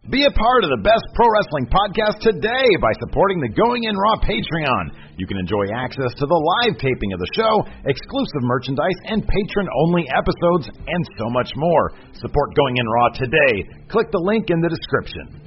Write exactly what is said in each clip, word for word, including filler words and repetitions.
Be a part of the best pro wrestling podcast today by supporting the Going In Raw Patreon. You can enjoy access to the live taping of the show, exclusive merchandise, and patron-only episodes, and so much more. Support Going In Raw today. Click the link in the description.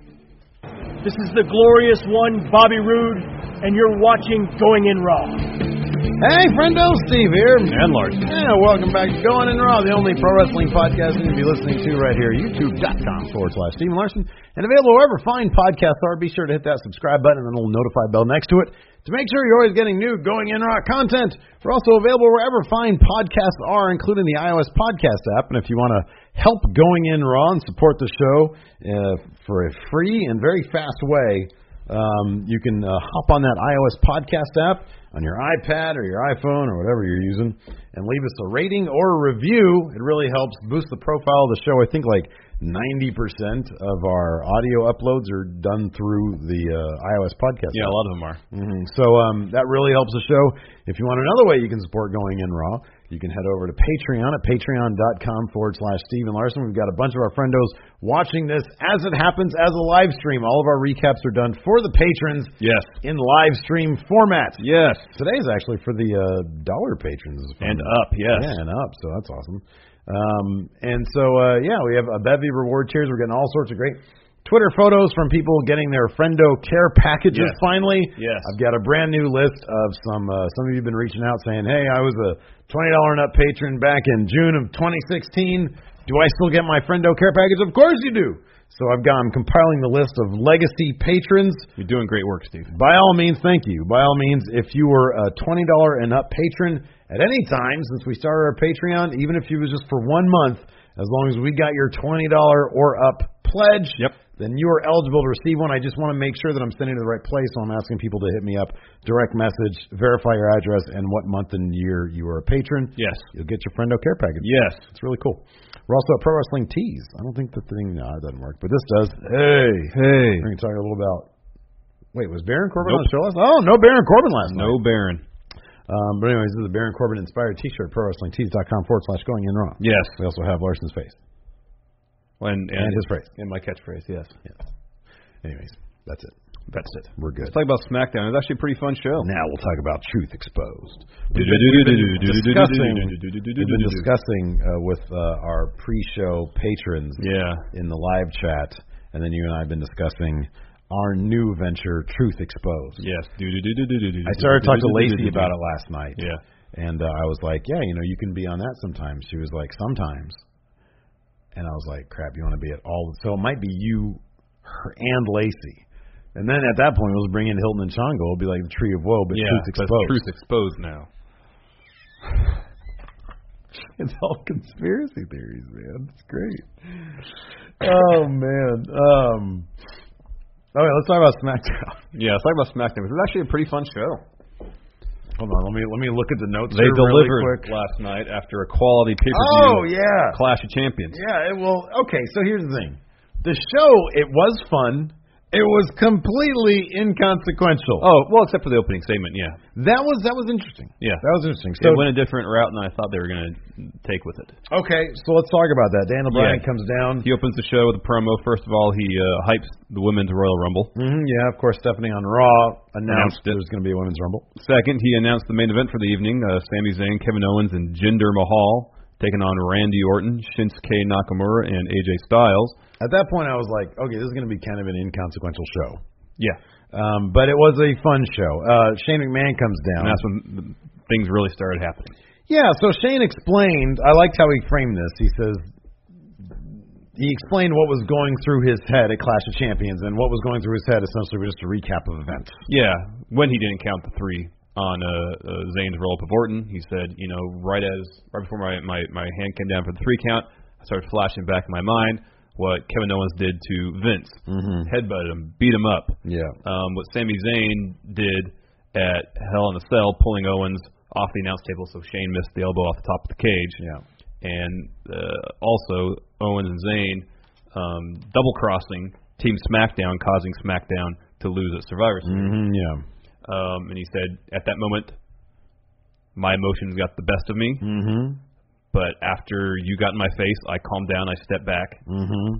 This is the glorious one, Bobby Roode, and you're watching Going In Raw. Hey, friendo, Steve here. And Larson. Yeah, welcome back to Going In Raw, the only pro wrestling podcast you can be listening to right here, youtube.com forward slash Steven Larson. And available wherever fine podcasts are. Be sure to hit that subscribe button and the little notify bell next to it to make sure you're always getting new Going In Raw content. We're also available wherever fine podcasts are, including the iOS podcast app. And if you want to help Going In Raw and support the show uh, for a free and very fast way, um, you can uh, hop on that iOS podcast app on your iPad or your iPhone or whatever you're using and leave us a rating or a review. It really helps boost the profile of the show. I think like ninety percent of our audio uploads are done through the uh, iOS podcast. Yeah, a lot of them are. Mm-hmm. So um, that really helps the show. If you want another way you can support Going In Raw, you can head over to Patreon at patreon.com forward slash Steven Larson. We've got a bunch of our friendos watching this as it happens as a live stream. All of our recaps are done for the patrons. Yes. In live stream format. Yes. Today is actually for the uh, dollar patrons. And up, yes. Yeah, and up, so that's awesome. Um, and so, uh, yeah, we have a bevy reward tiers. We're getting all sorts of great Twitter photos from people getting their Friendo care packages yes. finally. Yes. I've got a brand new list of some, uh, some of you have been reaching out saying, hey, I was a twenty dollars and up patron back in June of twenty sixteen. Do I still get my Friendo care package? Of course you do. So I've got, I'm compiling the list of legacy patrons. You're doing great work, Steve. By all means, thank you. By all means, if you were a twenty dollars and up patron at any time since we started our Patreon, even if you was just for one month, as long as we got your twenty dollars or up pledge, yep. then you are eligible to receive one. I just want to make sure that I'm sending it to the right place, so I'm asking people to hit me up, direct message, verify your address, and what month and year you are a patron. Yes. You'll get your Friendo care package. Yes. It's really cool. We're also at Pro Wrestling Tees. I don't think the thing, no, it doesn't work, but this does. Hey. Hey. We're going to talk a little about, wait, was Baron Corbin nope. on the show last night? Oh, no Baron Corbin last no night. No Baron. Um, but anyways, this is a Baron Corbin inspired t-shirt, pro wrestling tees dot com forward slash going in raw. Yes. We also have Larson's face. And, and, and his phrase. And my catchphrase, yes. yes. Anyways, that's it. That's it. We're good. Let's talk about SmackDown. It was actually a pretty fun show. Now we'll talk about Truth Exposed. We've been discussing, we've been discussing uh, with uh, our pre-show patrons yeah. in the live chat, and then you and I have been discussing our new venture, Truth Exposed. Yes. I started talking to Lacey about it last night. Yeah. And uh, I was like, yeah, you know, you can be on that sometimes. She was like, sometimes. And I was like, crap, you want to be at all? So it might be you her, and Lacey. And then at that point, we'll bring in Hilton and Shango. It'll be like the Tree of Woe, but yeah, Truth Exposed. But Truth Exposed now. It's all conspiracy theories, man. It's great. Oh, man. Um... Okay, let's talk about SmackDown. Yeah, let's talk about SmackDown. It was actually a pretty fun show. Hold on, let me let me look at the notes. They here delivered really quick. last night after a quality pay-per-view. Oh yeah, Clash of Champions. Yeah, it, well, okay. So here's the thing: the show, it was fun. It was completely inconsequential. Oh, well, except for the opening statement, yeah. That was that was interesting. Yeah, that was interesting. So it went a different route than I thought they were going to take with it. Okay, so let's talk about that. Daniel Bryan yeah. comes down. He opens the show with a promo. First of all, he uh, hypes the Women's Royal Rumble. Mm-hmm, yeah, of course, Stephanie on Raw announced, announced there's going to be a Women's Rumble. Second, he announced the main event for the evening: uh, Sami Zayn, Kevin Owens, and Jinder Mahal taking on Randy Orton, Shinsuke Nakamura, and A J Styles. At that point, I was like, okay, this is going to be kind of an inconsequential show. Yeah. Um, but it was a fun show. Uh, Shane McMahon comes down. And that's when things really started happening. Yeah, so Shane explained, I liked how he framed this. He says, he explained what was going through his head at Clash of Champions, and what was going through his head essentially was just a recap of events. Yeah, when he didn't count the three on uh, uh, Zayn's roll-up of Orton, he said, you know, right as right before my, my, my hand came down for the three count, I started flashing back in my mind what Kevin Owens did to Vince. Mm-hmm. Headbutted him, beat him up. Yeah. Um, what Sami Zayn did at Hell in a Cell, pulling Owens off the announce table so Shane missed the elbow off the top of the cage. Yeah. And uh, also Owens and Zayn um, double-crossing Team SmackDown, causing SmackDown to lose at Survivor Series. Mm-hmm, yeah. Um, and he said, at that moment, my emotions got the best of me. Mm-hmm. But after you got in my face, I calmed down, I stepped back, mm-hmm.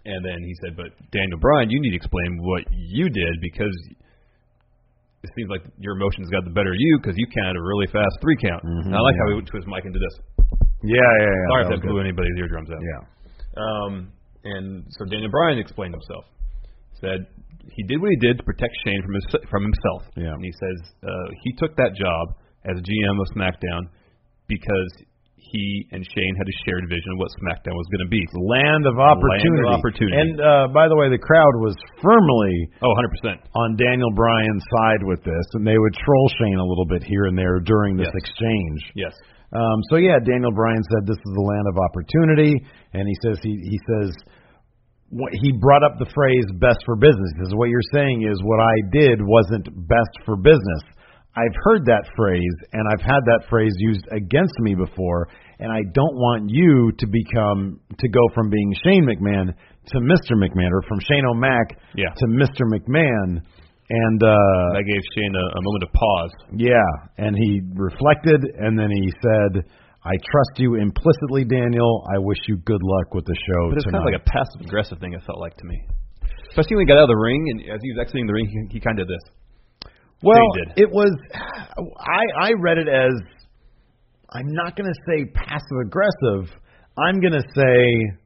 And then he said, but Daniel Bryan, you need to explain what you did because it seems like your emotions got the better of you because you counted a really fast three count. Mm-hmm, and I like yeah. how he went to his mic and did this. Yeah, yeah, yeah. Sorry if that blew anybody's eardrums out. Yeah. Um, and so Daniel Bryan explained himself. Said he did what he did to protect Shane from his, from himself. Yeah. And he says uh, he took that job as G M of SmackDown because he and Shane had a shared vision of what SmackDown was going to be. Land of opportunity. Land of opportunity. And, uh, by the way, the crowd was firmly oh, one hundred percent on Daniel Bryan's side with this, and they would troll Shane a little bit here and there during this yes. exchange. Yes. Um, so, yeah, Daniel Bryan said this is the land of opportunity, and he says he, he says what, he brought up the phrase best for business. He says what you're saying is what I did wasn't best for business. I've heard that phrase, and I've had that phrase used against me before, and I don't want you to become to go from being Shane McMahon to Mister McMahon, or from Shane O'Mac yeah. to Mister McMahon. And uh, that gave Shane a, a moment of pause. Yeah, and he reflected, and then he said, I trust you implicitly, Daniel. I wish you good luck with the show But it's tonight. kind of like a passive-aggressive thing, it felt like to me. Especially when he got out of the ring, and as he was exiting the ring, he, he kind of did this. Well, it was, I, I read it as, I'm not going to say passive-aggressive. I'm going to say,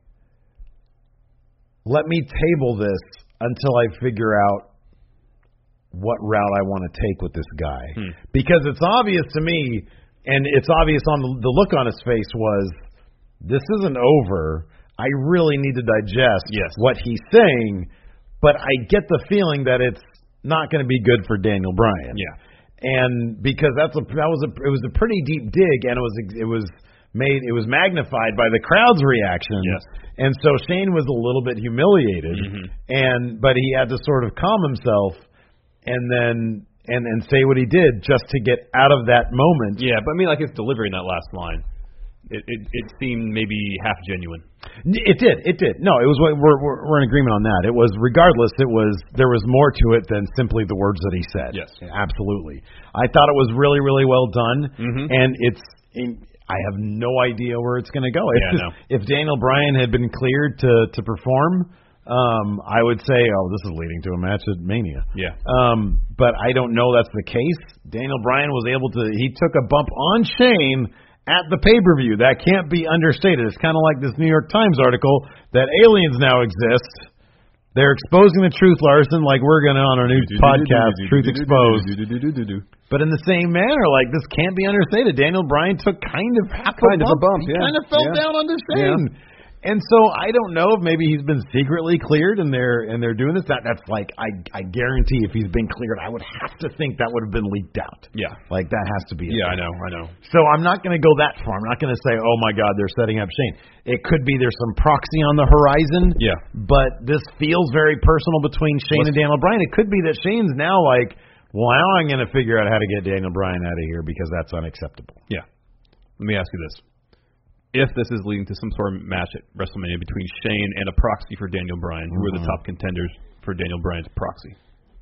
let me table this until I figure out what route I want to take with this guy. Hmm. Because it's obvious to me, and it's obvious on the, the look on his face was, this isn't over. I really need to digest yes. what he's saying, but I get the feeling that it's not going to be good for Daniel Bryan. Yeah. And because that's a that was a it was a pretty deep dig, and it was it was made it was magnified by the crowd's reaction. Yes. And so Shane was a little bit humiliated, mm-hmm. and but he had to sort of calm himself, and then and and say what he did just to get out of that moment. Yeah, but I mean, like his delivery in that last line. It, it it seemed maybe half genuine. It did. It did. No, it was. We're we're, we're in agreement on that. It was regardless. It was there was more to it than simply the words that he said. Yes, absolutely. I thought it was really really well done, mm-hmm. and it's. In, I have no idea where it's going to go. If, yeah, this, no. if Daniel Bryan had been cleared to to perform, um, I would say, oh, this is leading to a match at Mania. Yeah. Um, but I don't know that's the case. Daniel Bryan was able to. He took a bump on Shane at the pay-per-view. That can't be understated. It's kind of like this New York Times article that aliens now exist. They're exposing the truth, Larson, like we're going to on our new podcast, Truth Exposed. But in the same manner, like this can't be understated. Daniel Bryan took kind of half kind a of bump. a bump. He yeah. kind of fell yeah. down under Shane. Yeah. And so I don't know if maybe he's been secretly cleared and they're and they're doing this. That that's like I I guarantee if he's been cleared, I would have to think that would have been leaked out. Yeah, like that has to be. Yeah, thing. I know, I know. So I'm not going to go that far. I'm not going to say, oh my God, they're setting up Shane. It could be there's some proxy on the horizon. Yeah, but this feels very personal between Shane Let's, and Daniel Bryan. It could be that Shane's now like, well, now I'm going to figure out how to get Daniel Bryan out of here because that's unacceptable. Yeah. Let me ask you this. If this is leading to some sort of match at WrestleMania between Shane and a proxy for Daniel Bryan, who mm-hmm. are the top contenders for Daniel Bryan's proxy?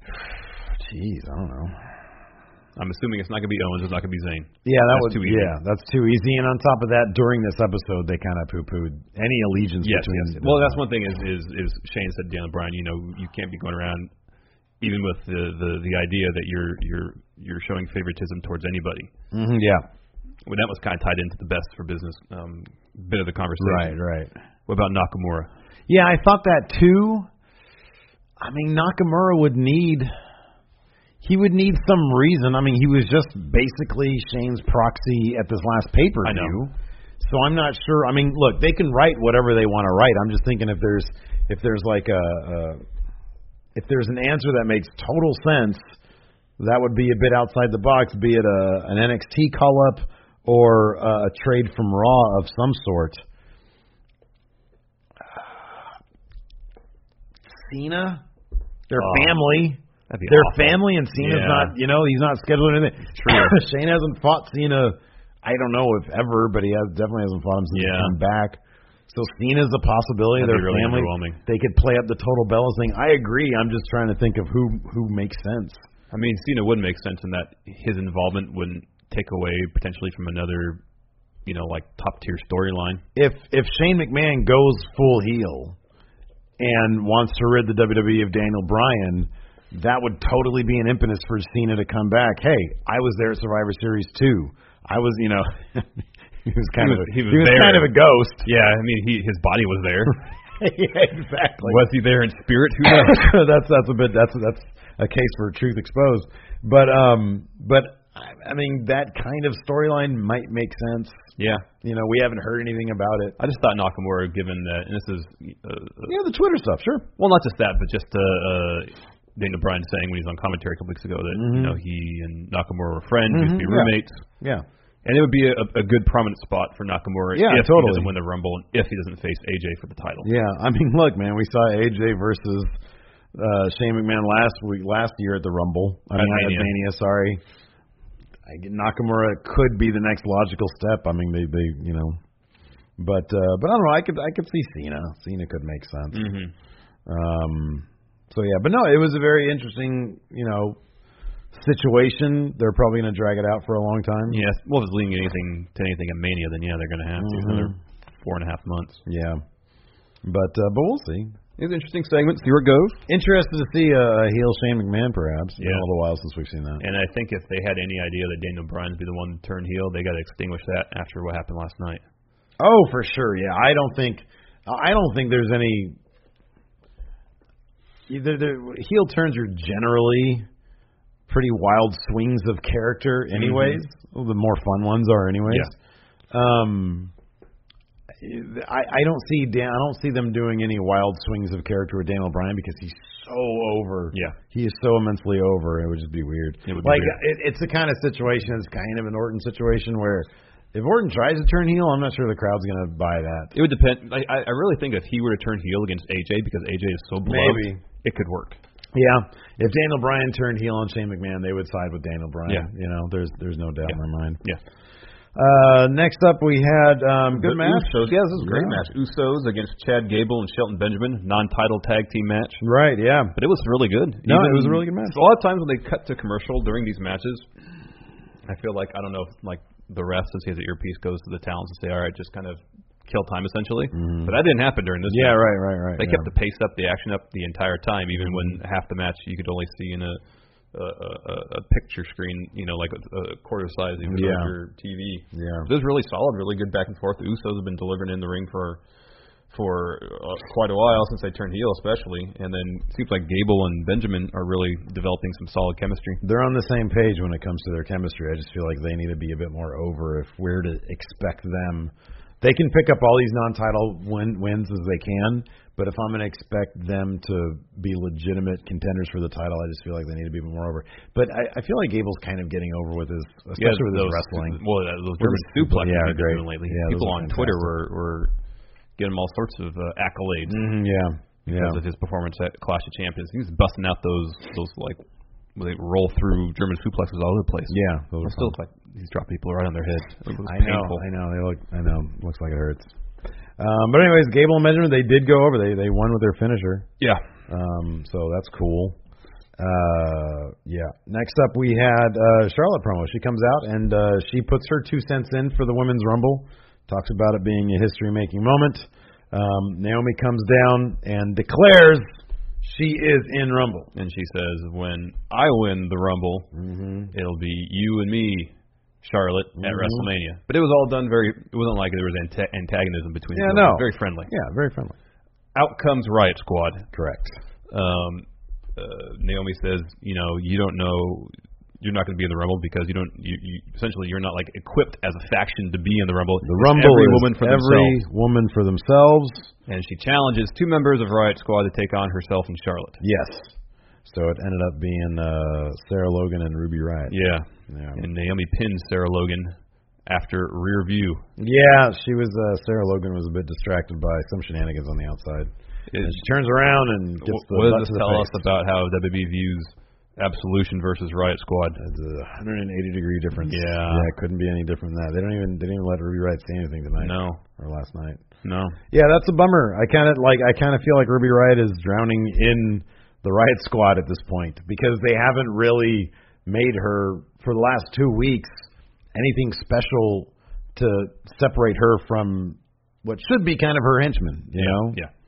Jeez, I don't know. I'm assuming it's not going to be Owens, it's not going to be Zayn. Yeah, that that's would too easy. Yeah, that's too easy. And on top of that, during this episode, they kind of poo-pooed any allegiance yes, between. Yes. Well, that's one thing is, is is Shane said to Daniel Bryan, you know, you can't be going around even with the the, the idea that you're you're you're showing favoritism towards anybody. Mm-hmm, yeah. Well, that was kind of tied into the best for business um, bit of the conversation. Right, right. What about Nakamura? Yeah, I thought that too. I mean, Nakamura would need he would need some reason. I mean, he was just basically Shane's proxy at this last pay-per-view. I know. So I'm not sure. I mean, look, they can write whatever they want to write. I'm just thinking if there's if there's like a, a if there's an answer that makes total sense, that would be a bit outside the box. Be it a an N X T call-up or uh, a trade from Raw of some sort. Cena, their oh, family, their awful. family, and Cena's yeah. not, you know, he's not scheduled anything. True. Shane hasn't fought Cena, I don't know if ever, but he has definitely hasn't fought him since yeah. he's come back. So Cena's a possibility. That'd Their really family, they could play up the Total Bellas thing. I agree. I'm just trying to think of who who makes sense. I mean, Cena would make sense in that his involvement wouldn't take away potentially from another, you know, like top tier storyline. If if Shane McMahon goes full heel, and wants to rid the W W E of Daniel Bryan, that would totally be an impetus for Cena to come back. Hey, I was there at Survivor Series too. I was, you know, he was kind he of was, a, he was, he was there. kind of a ghost. Yeah, I mean, he his body was there. Yeah, exactly. Was he there in spirit? Who knows? that's that's a bit that's that's a case for truth exposed. But um, but I mean that kind of storyline might make sense. Yeah. You know, we haven't heard anything about it. I just thought Nakamura, given that, and this is uh, Yeah, the Twitter stuff, sure. well, not just that, but just uh, uh, Daniel Bryan saying when he was on commentary a couple weeks ago that Mm-hmm. you know he and Nakamura were friends, Mm-hmm, used to be yeah. roommates, Yeah. and it would be a, a good prominent spot for Nakamura Yeah, if totally. he doesn't win the Rumble and if he doesn't face A J for the title. Yeah, I mean, look, man, we saw A J versus uh, Shane McMahon last week, last year at the Rumble. I At mean, Mania. at Mania, sorry. I, Nakamura could be the next logical step. I mean, they, they, you know, but uh, but I don't know. I could I could see Cena. Cena could make sense. Mm-hmm. Um, so yeah, but no, it was a very interesting, you know, situation. They're probably going to drag it out for a long time. Yes. Well, if it's leading anything to anything in Mania, then yeah, they're going to have to Mhm. another four and a half months. Yeah, but uh, but we'll see. It's an interesting segment. See where it goes. Interested to see a heel Shane McMahon, perhaps. It's been Yeah. a little while since we've seen that. And I think if they had any idea that Daniel Bryan's be the one to turn heel, they got to extinguish that after what happened last night. Oh, for sure. Yeah, I don't think I don't think there's any. The, the heel turns are generally pretty wild swings of character, anyways. Mm-hmm. Well, the more fun ones are, anyways. Yeah. Um, I, I don't see Dan. I don't see them doing any wild swings of character with Daniel Bryan because he's so over. Yeah. he is so immensely over. It would just be weird. It would be like weird. It, it's the kind of situation. It's kind of an Orton situation where if Orton tries to turn heel, I'm not sure the crowd's going to buy that. It would depend. Like, I, I really think if he were to turn heel against A J because A J is so beloved, Maybe. it could work. Yeah, if Daniel Bryan turned heel on Shane McMahon, they would side with Daniel Bryan. Yeah. You know, there's there's no doubt Yeah. in my mind. Yeah. Uh, next up, we had um, good The match. Usos. Yeah, this is a great Yeah. match. Usos against Chad Gable and Shelton Benjamin, non-title tag team match. Right? Yeah. But it was really good. No, it was a really good match. A lot of times when they cut to commercial during these matches, I feel like I don't know if like the ref since he has an earpiece goes to the talents and say, all right, just kind of kill time essentially. Mm-hmm. But that didn't happen during this. Yeah. match. Right. Right. Right. They yeah. kept the pace up, the action up the entire time, even when half the match you could only see in a a, a, a picture screen, you know, like a, a quarter size even Yeah. of your T V. Yeah. It was really solid, really good back and forth. The Usos have been delivering in the ring for for uh, quite a while since they turned heel, especially. And then it seems like Gable and Benjamin are really developing some solid chemistry. They're on the same page when it comes to their chemistry. I just feel like they need to be a bit more over if we're to expect them. They can pick up all these non-title win, wins as they can, but if I'm going to expect them to be legitimate contenders for the title, I just feel like they need to be more over. But I, I feel like Gable's kind of getting over with his, especially Yeah, with his those, wrestling. Well, uh, those German suplexes yeah, he's been great. doing lately. Yeah, People those are on Twitter fantastic. were were giving him all sorts of uh, accolades Mm, yeah, because yeah. of his performance at Clash of Champions. He's busting out those those like where they roll through German suplexes all over the place. Yeah, those It are still fun. look like he's dropping people right on their heads. It was I know, painful. I know. They look, I know. Looks like it hurts. Um, but anyways, Gable and Benjamin, they did go over. They they won with their finisher. Yeah. Um, so that's cool. Uh, yeah. Next up, we had uh, Charlotte promo. She comes out and uh, she puts her two cents in for the Women's Rumble. Talks about it being a history-making moment. Um, Naomi comes down and declares she is in Rumble. And she says, when I win the Rumble, Mm-hmm. it'll be you and me, Charlotte, at Mhm. WrestleMania. But it was all done very, it wasn't like there was anta- antagonism between Yeah, the two. no. It was very friendly. Yeah, very friendly. Out comes Riot Squad. Correct. Um, uh, Naomi says, you know, you don't know, you're not going to be in the Rumble because you don't, you, you essentially you're not like equipped as a faction to be in the Rumble. The It's Rumble every is woman for every themselves. woman for themselves. And she challenges two members of Riot Squad to take on herself and Charlotte. Yes. So it ended up being uh, Sarah Logan and Ruby Riott. Yeah. Yeah. And Naomi pins Sarah Logan after rear view. Yeah, she was. Uh, Sarah Logan was a bit distracted by some shenanigans on the outside. It, And she turns around and gets what the what butt does to this the tell face. us about how W W E views Absolution versus Riot Squad? It's a one hundred eighty degree difference. Yeah. yeah, it couldn't be any different than that. They don't even they didn't even let Ruby Riott say anything tonight. No. or last night. No. Yeah, that's a bummer. I kind of like. I kind of feel like Ruby Riott is drowning in the Riot Squad at this point because they haven't really made her for the last two weeks anything special to separate her from what should be kind of her henchmen. You yeah. know. Yeah.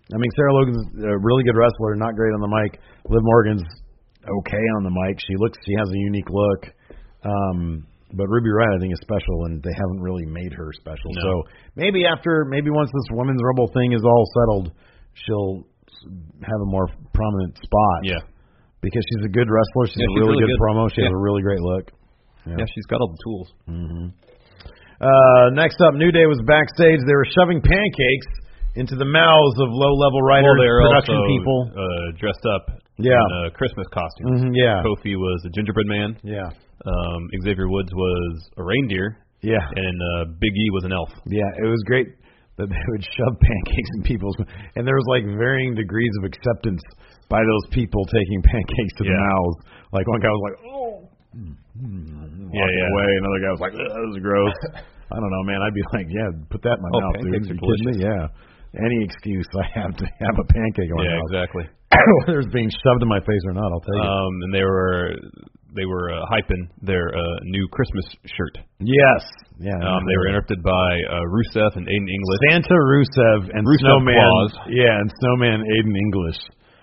I mean, Sarah Logan's a really good wrestler, not great on the mic. Liv Morgan's okay on the mic. She looks, she has a unique look. Um, but Ruby Riott, I think, is special, and they haven't really made her special. No. So maybe after, maybe once this Women's Rumble thing is all settled, she'll have a more prominent spot. Yeah. Because she's a good wrestler. She's Yeah, a she's really, really good, good. promo. She Yeah. has a really great look. Yeah. yeah, she's got all the tools. Mm-hmm. Uh, next up, New Day was backstage. They were shoving pancakes into the mouths of low-level writers, Well, they were production also, people. Uh, dressed up Yeah. in uh, Christmas costumes. Mhm, yeah. Kofi was a gingerbread man. Yeah. Um, Xavier Woods was a reindeer. Yeah. And uh, Big E was an elf. Yeah, it was great that they would shove pancakes in people's, and there was like varying degrees of acceptance by those people taking pancakes to the Yeah. mouths. Like one guy was like, oh, mm, Yeah, yeah. away. Another guy was like, that was gross. I don't know, man. I'd be like, yeah, put that in my Oh, mouth, dude. pancakes Are are you kidding me? Yeah. Any excuse I have to have a pancake in my Yeah, mouth. exactly. Whether it's being shoved in my face or not, I'll take it. Um, and they were they were uh, hyping their uh, new Christmas shirt. Yes. Yeah. Um, they were interrupted by uh, Rusev and Aiden English. Santa Rusev and Rusev Snowman. Claus. Yeah, and Snowman Aiden English.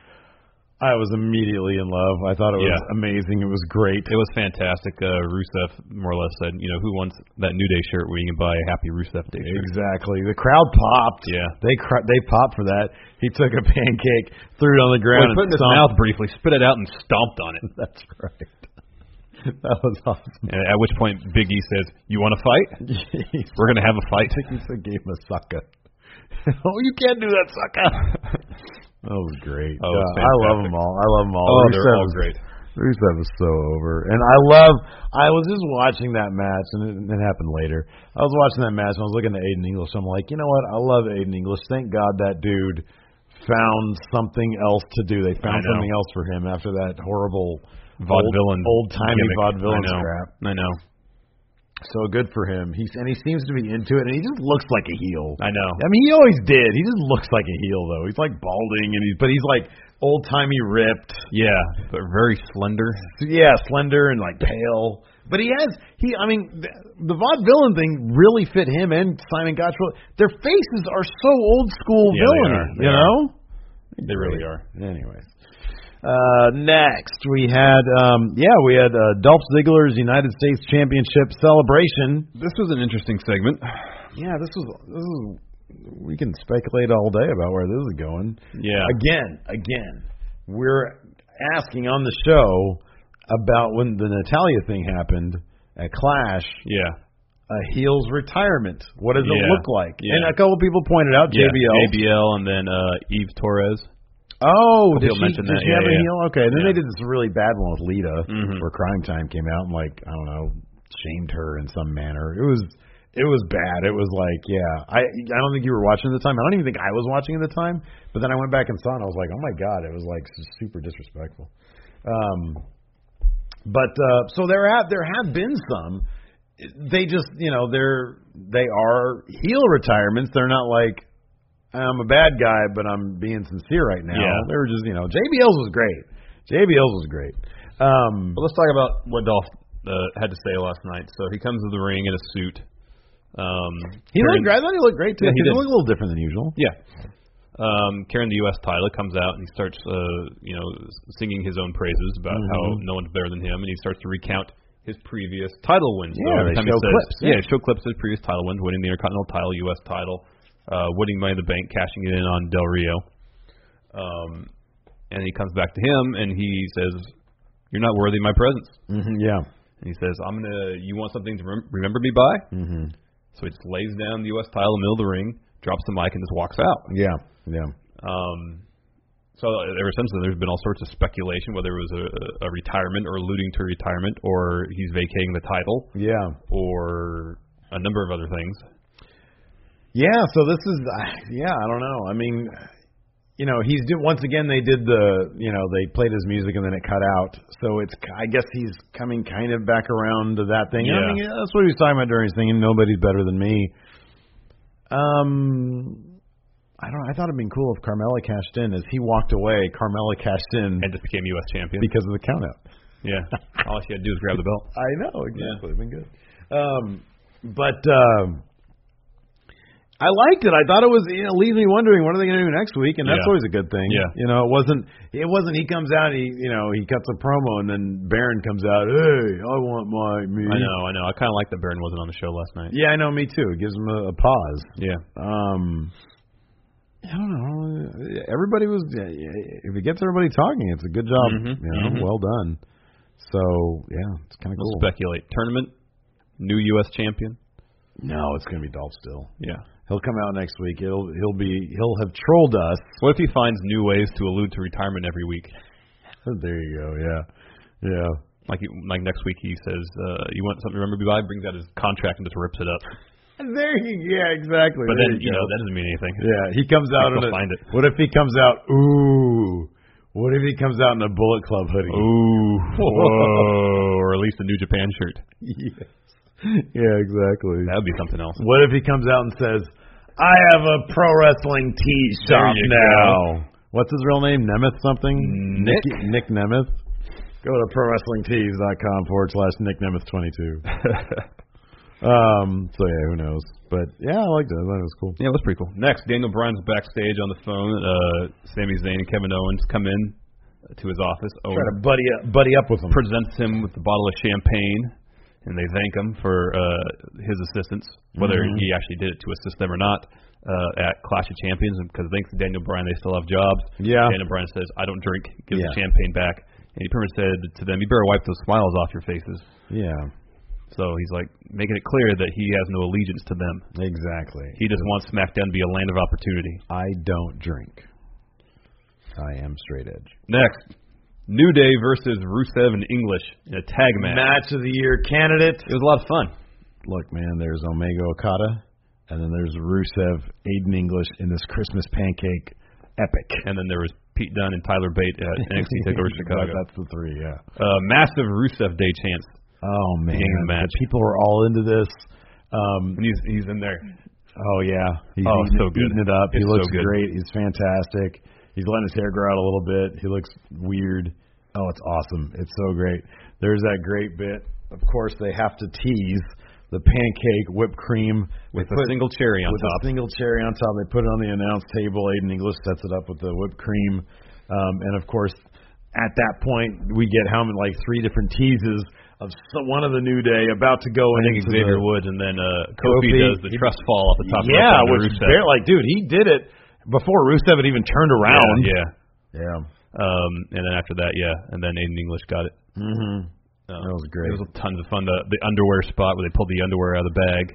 I was immediately in love. I thought it was Yeah. amazing. It was great. It was fantastic. Uh, Rusev more or less said, you know, who wants that New Day shirt where you can buy a Happy Rusev Day shirt? Exactly. The crowd popped. Yeah. They cr- they popped for that. He took a pancake, threw it on the Well, ground, he put it in and his stomped. mouth briefly, spit it out, and stomped on it. That's right. That was awesome. And at which point Big E says, "You want to fight? He We're going to have a fight." gave him a sucker. Oh, you can't do that, sucker. That was great. Oh, it was Uh, I love fantastic. them all. I love them all. Oh, Rusev they're all is- great. Rusev is so over, and I love. I was just watching that match, and it, it happened later. I was watching that match, and I was looking at Aiden English. I'm like, you know what? I love Aiden English. Thank God that dude found something else to do. They found I know. something else for him after that horrible Vaudevillain old timey gimmick. vaudevillain I know. crap. I know. So good for him. He's and he seems to be into it, and he just looks like a heel. I know. I mean, he always did. He just looks like a heel, though. He's like balding, and he's but he's like old timey ripped. Yeah, but very slender. Yeah, slender and like pale. But he has he. I mean, the, the vaudevillain thing really fit him and Simon Gotch. Their faces are so old school Yeah, they villainy. are. They you are. know, They really are. Anyways. Uh, next we had, um, yeah, we had uh, Dolph Ziggler's United States Championship celebration. This was an interesting segment. Yeah, this was this is. We can speculate all day about where this is going. Yeah. Again, again, we're asking on the show about when the Natalia thing happened at Clash. Yeah. A heel's retirement. What does it Yeah. look like? Yeah. And a couple people pointed out J B L. Yeah, J B L and then uh, Eve Torres. Oh, did People she, mentioned did that, she yeah, have a yeah. heel? Okay, then Yeah. they did this really bad one with Lita, Mhm. where Crime Time came out and like I don't know, shamed her in some manner. It was it was bad. It was like yeah, I I don't think you were watching at the time. I don't even think I was watching at the time. But then I went back and saw it. and I was like, oh my god, it was like super disrespectful. Um, but uh, so there have there have been some. They just you know they're they are heel retirements. They're not like. I'm a bad guy, but I'm being sincere right now. Yeah. They were just, you know, J B L's was great. J B L's was great. Um, But let's talk about what Dolph uh, had to say last night. So he comes to the ring in a suit. Um, he carrying- looked great. I thought he looked great too. Yeah, he he did. looked a little different than usual. Yeah. Um, carrying the U S title, comes out and he starts, uh, you know, singing his own praises about Mhm. how no one's better than him, and he starts to recount his previous title wins. Yeah, so every they time show he says, clips, yeah. yeah, show clips of his previous title wins, winning the Intercontinental title, U S title, uh, winning Money in the Bank, cashing it in on Del Rio. Um, and he comes back to him and he says, "You're not worthy of my presence." Mm-hmm, yeah. And he says, "I'm gonna. You want something to rem- remember me by?" Mm-hmm. So he just lays down the U S title in the middle of the ring, drops the mic, and just walks out. Yeah. Yeah. Um, so ever since then, there's been all sorts of speculation whether it was a, a retirement or alluding to retirement, or he's vacating the title, Yeah. or a number of other things. Yeah. So this is, uh, yeah. I don't know. I mean, you know, he's do, once again they did the, you know, they played his music and then it cut out. So it's, I guess he's coming kind of back around to that thing. Yeah. I mean, yeah, that's what he was talking about during his thing. And nobody's better than me. Um. I don't. I thought it'd been cool if Carmella cashed in. As he walked away, Carmella cashed in And just became U S champion. because of the countout. Yeah. All she had to do was grab the belt. I know exactly. It'd been good. Um, but um, I liked it. I thought it was, you know, leaves me wondering what are they going to do next week, and that's Yeah. always a good thing. Yeah. You know, it wasn't. It wasn't. He comes out, and he, you know, he cuts a promo, and then Baron comes out. Hey, I want my me. I know, I know. I kind of like that Baron wasn't on the show last night. Yeah, I know. Me too. It gives him a, a pause. Yeah. Um, I don't know. Everybody was. If it gets everybody talking, it's a good job. Mm-hmm. You know, Mm-hmm. well done. So yeah, it's kind of We'll cool. speculate. Tournament, new U S champion. No, it's going to be Dolph still. Yeah. He'll come out next week. He'll he'll be he'll have trolled us. What if he finds new ways to allude to retirement every week? There you go. Yeah, yeah. Like he, like next week he says, uh, "You want something to remember me by?" Brings out his contract and just rips it up. There you yeah exactly. But there then you, you know go. that doesn't mean anything. Yeah, he comes out People in a, find it. What if he comes out? Ooh. What if he comes out in a Bullet Club hoodie? Ooh, whoa, or at least a New Japan shirt. Yes. Yeah, exactly. That would be something else. What if he comes out and says, "I have a pro wrestling tee There shop you now"? What's his real name? Nemeth something? Nick? Nick Nemeth. Go to pro wrestling tees dot com forward slash Nick Nemeth twenty-two. Um. So yeah, who knows? But yeah, I liked it. I thought it was cool. Yeah, it was pretty cool. Next, Daniel Bryan's backstage on the phone. Uh, Sami Zayn and Kevin Owens come in to his office. Try Owens to buddy up, buddy up with him. presents him with a bottle of champagne, and they thank him for uh, his assistance, whether Mhm. he actually did it to assist them or not, uh, at Clash of Champions. And because thanks to Daniel Bryan, they still have jobs. Yeah. Daniel Bryan says, "I don't drink." Gives Yeah. the champagne back, and he pretty much said to them, "You better wipe those smiles off your faces." Yeah. So he's like making it clear that he has no allegiance to them. Exactly. He just wants SmackDown to be a land of opportunity. I don't drink. I am straight edge. Next, New Day versus Rusev and English in a tag match. Match of the year candidate. It was a lot of fun. Look, man, there's Omega Okada, and then there's Rusev, Aiden English in this Christmas pancake epic. And then there was Pete Dunne and Tyler Bate at N X T TakeOver Chicago. That's the three, yeah. Uh, massive Rusev Day chance. Oh man, Beginning of the match. the people are all into this. Um, And he's he's in there. oh yeah, he's Oh, eating, so it, good. eating it up. It's he looks so good. great. He's fantastic. He's letting his hair grow out a little bit. He looks weird. Oh, it's awesome. It's so great. There's that great bit. Of course, they have to tease the pancake whipped cream With They a put- single cherry on with top. a single cherry on top. They put it on the announce table. Aiden English sets it up with the whipped cream, um, and of course, at that point, we get how many like three different teases of some, one of the New Day about to go I think into Xavier the, Woods, and then uh, Kofi, Kofi does the he- trust fall off the top. yeah, rope onto which Rusev. bare, like, dude, he did it before Rusev had even turned around. Yeah, Yeah. yeah. Um, and then after that, yeah, and then Aiden English got it. Mm-hmm. Um, That was great. It was tons of fun. The, the underwear spot where they pulled the underwear out of the bag.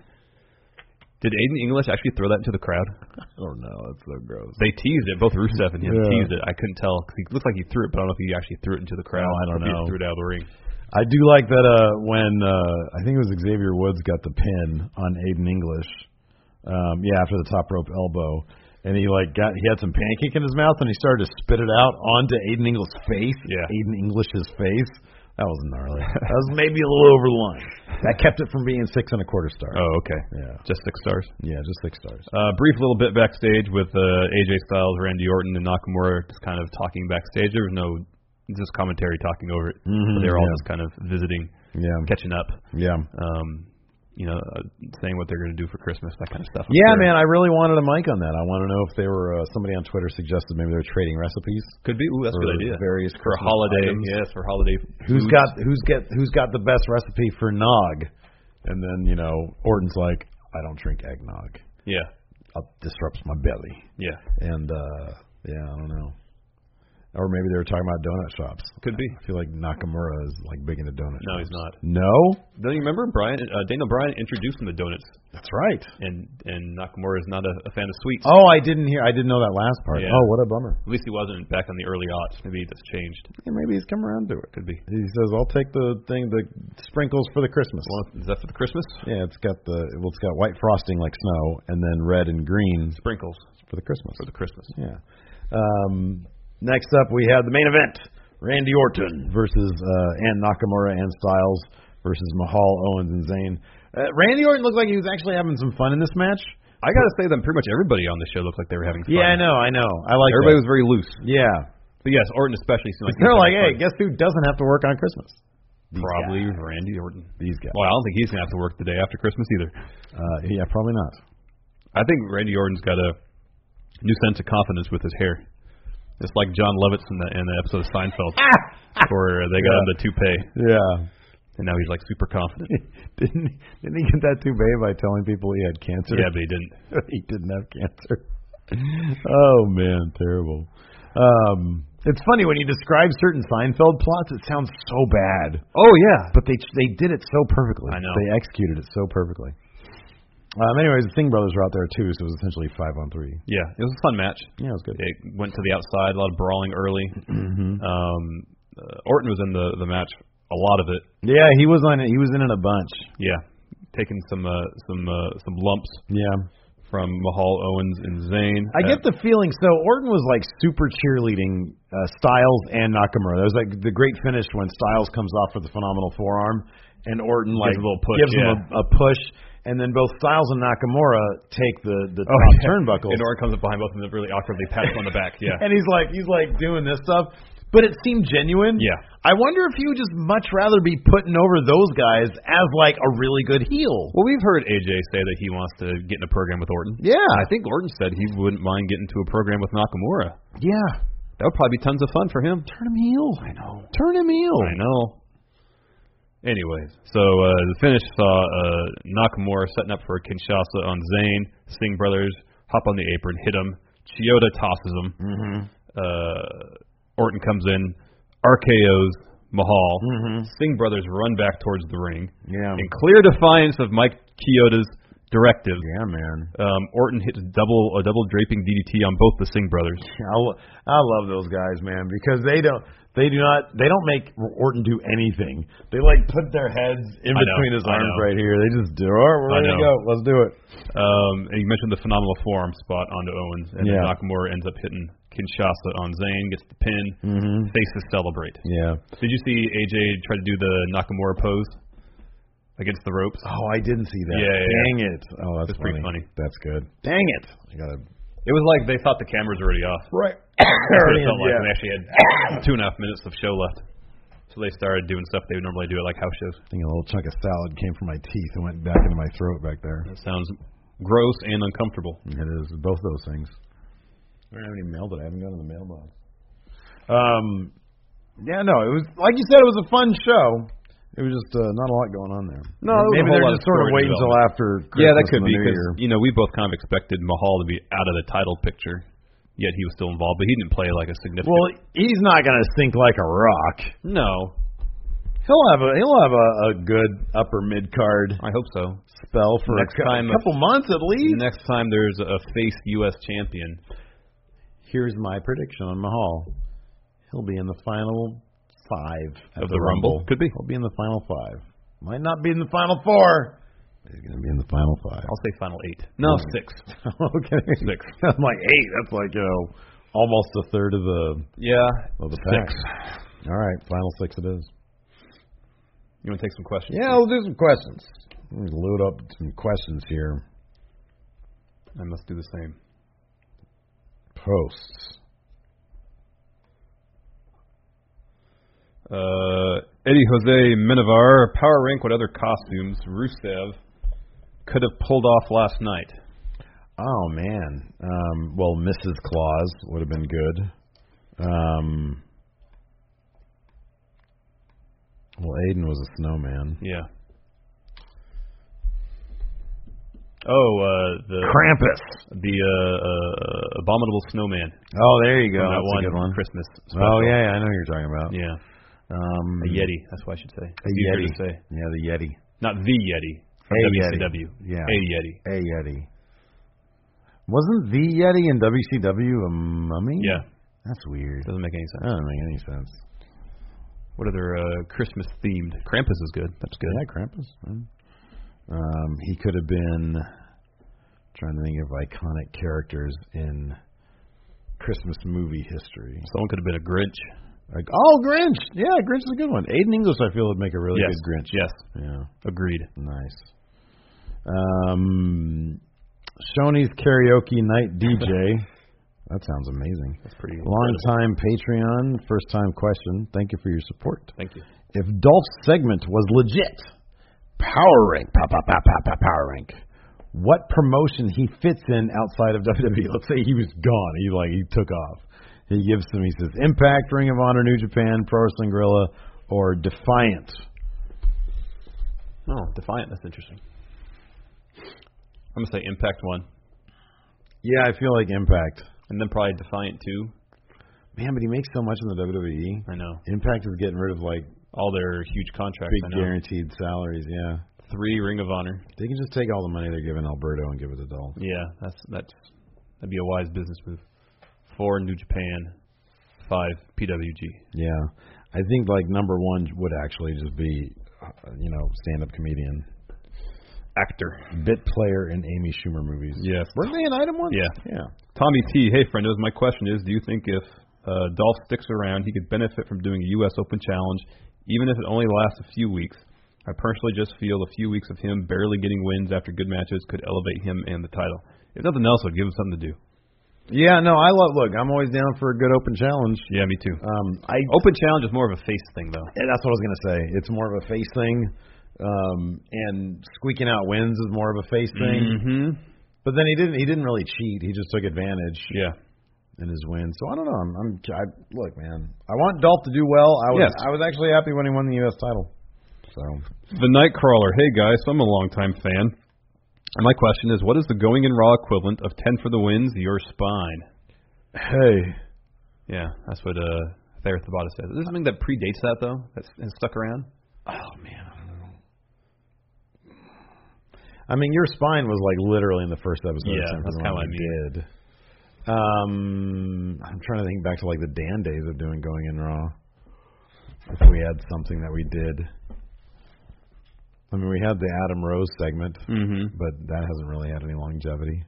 Did Aiden English actually throw that into the crowd? Oh no, that's so gross. They teased it. Both Rusev and him Yeah. teased it. I couldn't tell. 'Cause he looked like he threw it, but I don't know if he actually threw it into the crowd. Oh, I don't or if he know. just threw it out of the ring. I do like that uh, when uh, I think it was Xavier Woods got the pin on Aiden English. Um, yeah, after the top rope elbow, and he like got he had some pancake in his mouth, and he started to spit it out onto Aiden English's face. Yeah. Aiden English's face. That was gnarly. That was maybe a little over the line. That kept it from being six and a quarter stars. Oh, okay. Yeah. Just six stars. Yeah, just six stars. Uh, brief little bit backstage with uh, A J Styles, Randy Orton, and Nakamura just kind of talking backstage. There was no just commentary talking over it. Mhm, But they were all yeah. just kind of visiting, Yeah. catching up, Yeah. um, you know, uh, saying what they're going to do for Christmas, that kind of stuff. I'm Yeah, sure. man, I really wanted a mic on that. I want to know if they were uh, somebody on Twitter suggested maybe they're trading recipes. Could be. Ooh, that's a for good idea. Various For a Christmas holiday, items. yes, for holiday. Who's foods. got who's get who's got the best recipe for nog? And then you know Orton's like, I don't drink eggnog. Yeah, It disrupts my belly. yeah, And uh yeah, I don't know. Or maybe they were talking about donut shops. could be. I feel like Nakamura is like big into donut No, shops. he's not. No? Don't you remember Brian? Uh, Daniel Bryan introduced him to donuts, That's right. and and Nakamura is not a, a fan of sweets. Oh, I didn't hear. I didn't know that last part. Yeah. Oh, what a bummer. At least he wasn't back in the early aughts. Maybe that's changed. Yeah, maybe he's come around to it. Could be. He says, "I'll take the thing, the sprinkles for the Christmas." Well, is that for the Christmas? Yeah, it's got the well, it's got white frosting like snow, and then red and green Sprinkles for the Christmas. for the Christmas. Yeah. Um, next up, we have the main event: Randy Orton versus uh, and Nakamura and Styles versus Mahal, Owens, and Zayn. Uh, Randy Orton looked like he was actually having some fun in this match. I gotta say that pretty much everybody on the show looked like they were having fun. Yeah, I know, I know. I like Everybody that. was very loose. Yeah. But yes, Orton especially seemed like he They're was like, hey, having guess who doesn't have to work on Christmas? fun. Probably Randy Orton. These guys. Well, I don't think he's gonna have to work the day after Christmas either. Uh, yeah, probably not. I think Randy Orton's got a new sense of confidence with his hair. It's like John Lovitz in the in the episode of Seinfeld, where they got yeah. him the toupee. Yeah. And now he's like super confident. didn't he, didn't he get that toupee by telling people he had cancer? Yeah, but he didn't. He didn't have cancer. Oh man, terrible. Um, it's funny when you describe certain Seinfeld plots, it sounds so bad. Oh yeah, but they they did it so perfectly. I know. They executed it so perfectly. Um, anyways, the Singh brothers were out there too, so it was essentially five on three. Yeah, it was a fun match. Yeah, it was good. It went to the outside, a lot of brawling early. Mm-hmm. Um, uh, Orton was in the the match, a lot of it. Yeah, he was on it. He was in it a bunch. Yeah, taking some uh, some uh, some lumps. Yeah. From Mahal, Owens, and Zayn. I get the feeling, so Orton was like super cheerleading uh, Styles and Nakamura. There was like the great finish when Styles comes off for the phenomenal forearm, and Orton like gives, a little push, gives yeah. him a, a push, and then both Styles and Nakamura take the the top oh, yeah. turnbuckles. And Orton comes up behind both of them really awkwardly, pats him on the back. Yeah, and he's like he's like doing this stuff, but it seemed genuine. Yeah. I wonder if he would just much rather be putting over those guys as like a really good heel. Well, we've heard A J say that he wants to get in a program with Orton. Yeah. I think Orton said he wouldn't mind getting to a program with Nakamura. Yeah. That would probably be tons of fun for him. Turn him heel. I know. Turn him heel. I know. Anyways, so uh, the finish saw uh, Nakamura setting up for a Kinshasa on Zayn. Singh brothers hop on the apron, hit him. Chioda tosses him. Mm-hmm. Uh, Orton comes in, R K Os Mahal. Mm-hmm. Singh brothers run back towards the ring. Yeah. In clear defiance of Mike Chioda's directive. Yeah, man. Um, Orton hits double a double draping D D T on both the Singh brothers. I, lo- I love those guys, man, because they don't they do not they don't make Orton do anything. They like put their heads in I between know, his I arms know. right here. They just do. All right, we're I ready to know. go. Let's do it. Um, and you mentioned the phenomenal forearm spot onto Owens, and Yeah. then Nakamura ends up hitting Kinshasa on Zayn, gets the pin. Mm-hmm. Faces celebrate. Yeah. Did you see A J try to do the Nakamura pose against the ropes? Oh, I didn't see that. Yeah, yeah, Dang it. Oh, that's, That's pretty funny. That's good. Dang it. I gotta. It was like they thought the cameras were already off. Right. That's what it felt like. Yeah. And they actually had two and a half minutes of show left. So they started doing stuff they would normally do at like house shows. I think a little chunk of salad came from my teeth and went back into my throat back there. That sounds gross and uncomfortable. It is both those things. I don't have any mail that I haven't got in the mailbox. Um, yeah, no, it was like you said, it was a fun show. It was just uh, not a lot going on there. No, there was maybe a whole they're lot just of sort of story waiting until development. after Christmas Yeah, that could and be the New because Year. you know we both kind of expected Mahal to be out of the title picture, yet he was still involved, but he didn't play like a significant. Well, he's not going to sink like a rock. no, He'll have a he'll have a, a good upper mid card I hope so. spell for Next a, cou- time- a couple months at least. Next time there's a face U S champion, Here's my prediction on Mahal. He'll be in the final five at Of the Rumble? Could be. He'll be in the final five. Might not be in the final four. But he's going to be in the final five. I'll say final eight. No, Right. six. Okay. Six. I'm like eight. That's like you know almost a third of the Yeah, of the six. pack. All right, final six it is. You want to take some questions? Yeah, we'll do some questions. Let's load up some questions here. I must do the same. Posts. Uh, Eddie Jose Minivar, power rank what other costumes Rusev could have pulled off last night. Oh man. Um, well, Missus Claus would have been good. Um, well, Aiden was a snowman. Yeah. Oh, uh, the Krampus. the uh, uh, abominable snowman. Oh, there you go. From that That's one, a good one. Christmas special. Oh yeah, yeah, I know who you're talking about. Yeah. Um, A Yeti. That's what I should say. A Easier Yeti. to say. Yeah, the Yeti. Not the Yeti. From A W C Yeti. W. Yeah. A Yeti. A Yeti. Wasn't the Yeti in W C W a mummy? Yeah. That's weird. Doesn't make any That sense. doesn't make any sense. What other uh, Christmas themed? Krampus is good. That's good. Yeah, Krampus. Um, he could have been trying to think of iconic characters in Christmas movie history. Someone could have been a Grinch. Like, oh, Grinch. Yeah, Grinch is a good one. Aiden English, I feel, would make a really yes. good Grinch. Yes. Yeah. Agreed. Nice. Um, Shoney's karaoke night D J. That sounds amazing. That's pretty Long incredible. time Patreon, first time question. Thank you for your support. Thank you. If Dolph's segment was legit, power rank, pow, pow, pow, pow, pow, power rank, what promotion he fits in outside of W W E. Let's say he was gone. He like he took off. He gives them. He says Impact, Ring of Honor, New Japan, Pro Wrestling Guerrilla, or Defiant. Oh, Defiant. That's interesting. I'm gonna say Impact one. Yeah, I feel like Impact. And then probably Defiant two. Man, but he makes so much in the W W E. I know. Impact is getting rid of like all their huge contracts. Big guaranteed salaries. Yeah. Three Ring of Honor. They can just take all the money they're giving Alberto and give it to Dolph. Yeah, that's that's that'd be a wise business move. Four New Japan, five P W G. Yeah, I think like number one would actually just be, uh, you know, stand-up comedian, actor, bit player in Amy Schumer movies. Yes. Weren't they an item once? Yeah, yeah. Tommy T. Hey, friendos, my question is: do you think if uh, Dolph sticks around, he could benefit from doing a U S Open Challenge, even if it only lasts a few weeks? I personally just feel a few weeks of him barely getting wins after good matches could elevate him and the title. If nothing else, it would give him something to do. Yeah, no, I love. Look, I'm always down for a good open challenge. Yeah, me too. Um, I open challenge is more of a face thing, though. Yeah, that's what I was gonna say. It's more of a face thing, um, and squeaking out wins is more of a face thing. Mm-hmm. But then he didn't. He didn't really cheat. He just took advantage. Yeah. In his win. So I don't know. I'm. I'm I, look, man. I want Dolph to do well. I was. Yes. I was actually happy when he won the U S title. So. The Nightcrawler. Hey guys, so I'm a longtime fan. And my question is, what is the going in Raw equivalent of ten for the wins? Your spine. Hey. Yeah, that's what uh, Thayer Tabata says. Is this something that predates that, though? That has stuck around? Oh, man. I don't know. I mean, Your Spine was like literally in the first episode. Yeah, that's kind of what I mean. Did. Um, I'm trying to think back to like the Dan days of doing Going in Raw. If we had something that we did. I mean, we had the Adam Rose segment, mm-hmm. but that hasn't really had any longevity.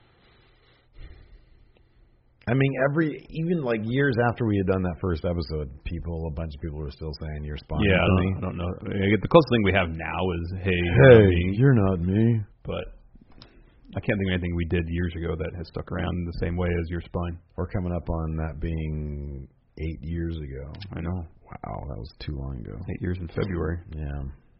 I mean, every even like years after we had done that first episode, people, a bunch of people were still saying Your Spine. Yeah, I don't, I don't know. The closest thing we have now is Hey, hey, you're not me. You're not me. But I can't think of anything we did years ago that has stuck around in the same way as Your Spine. We're coming up on that being eight years ago. I know. Wow, that was too long ago. Eight years in February. Yeah.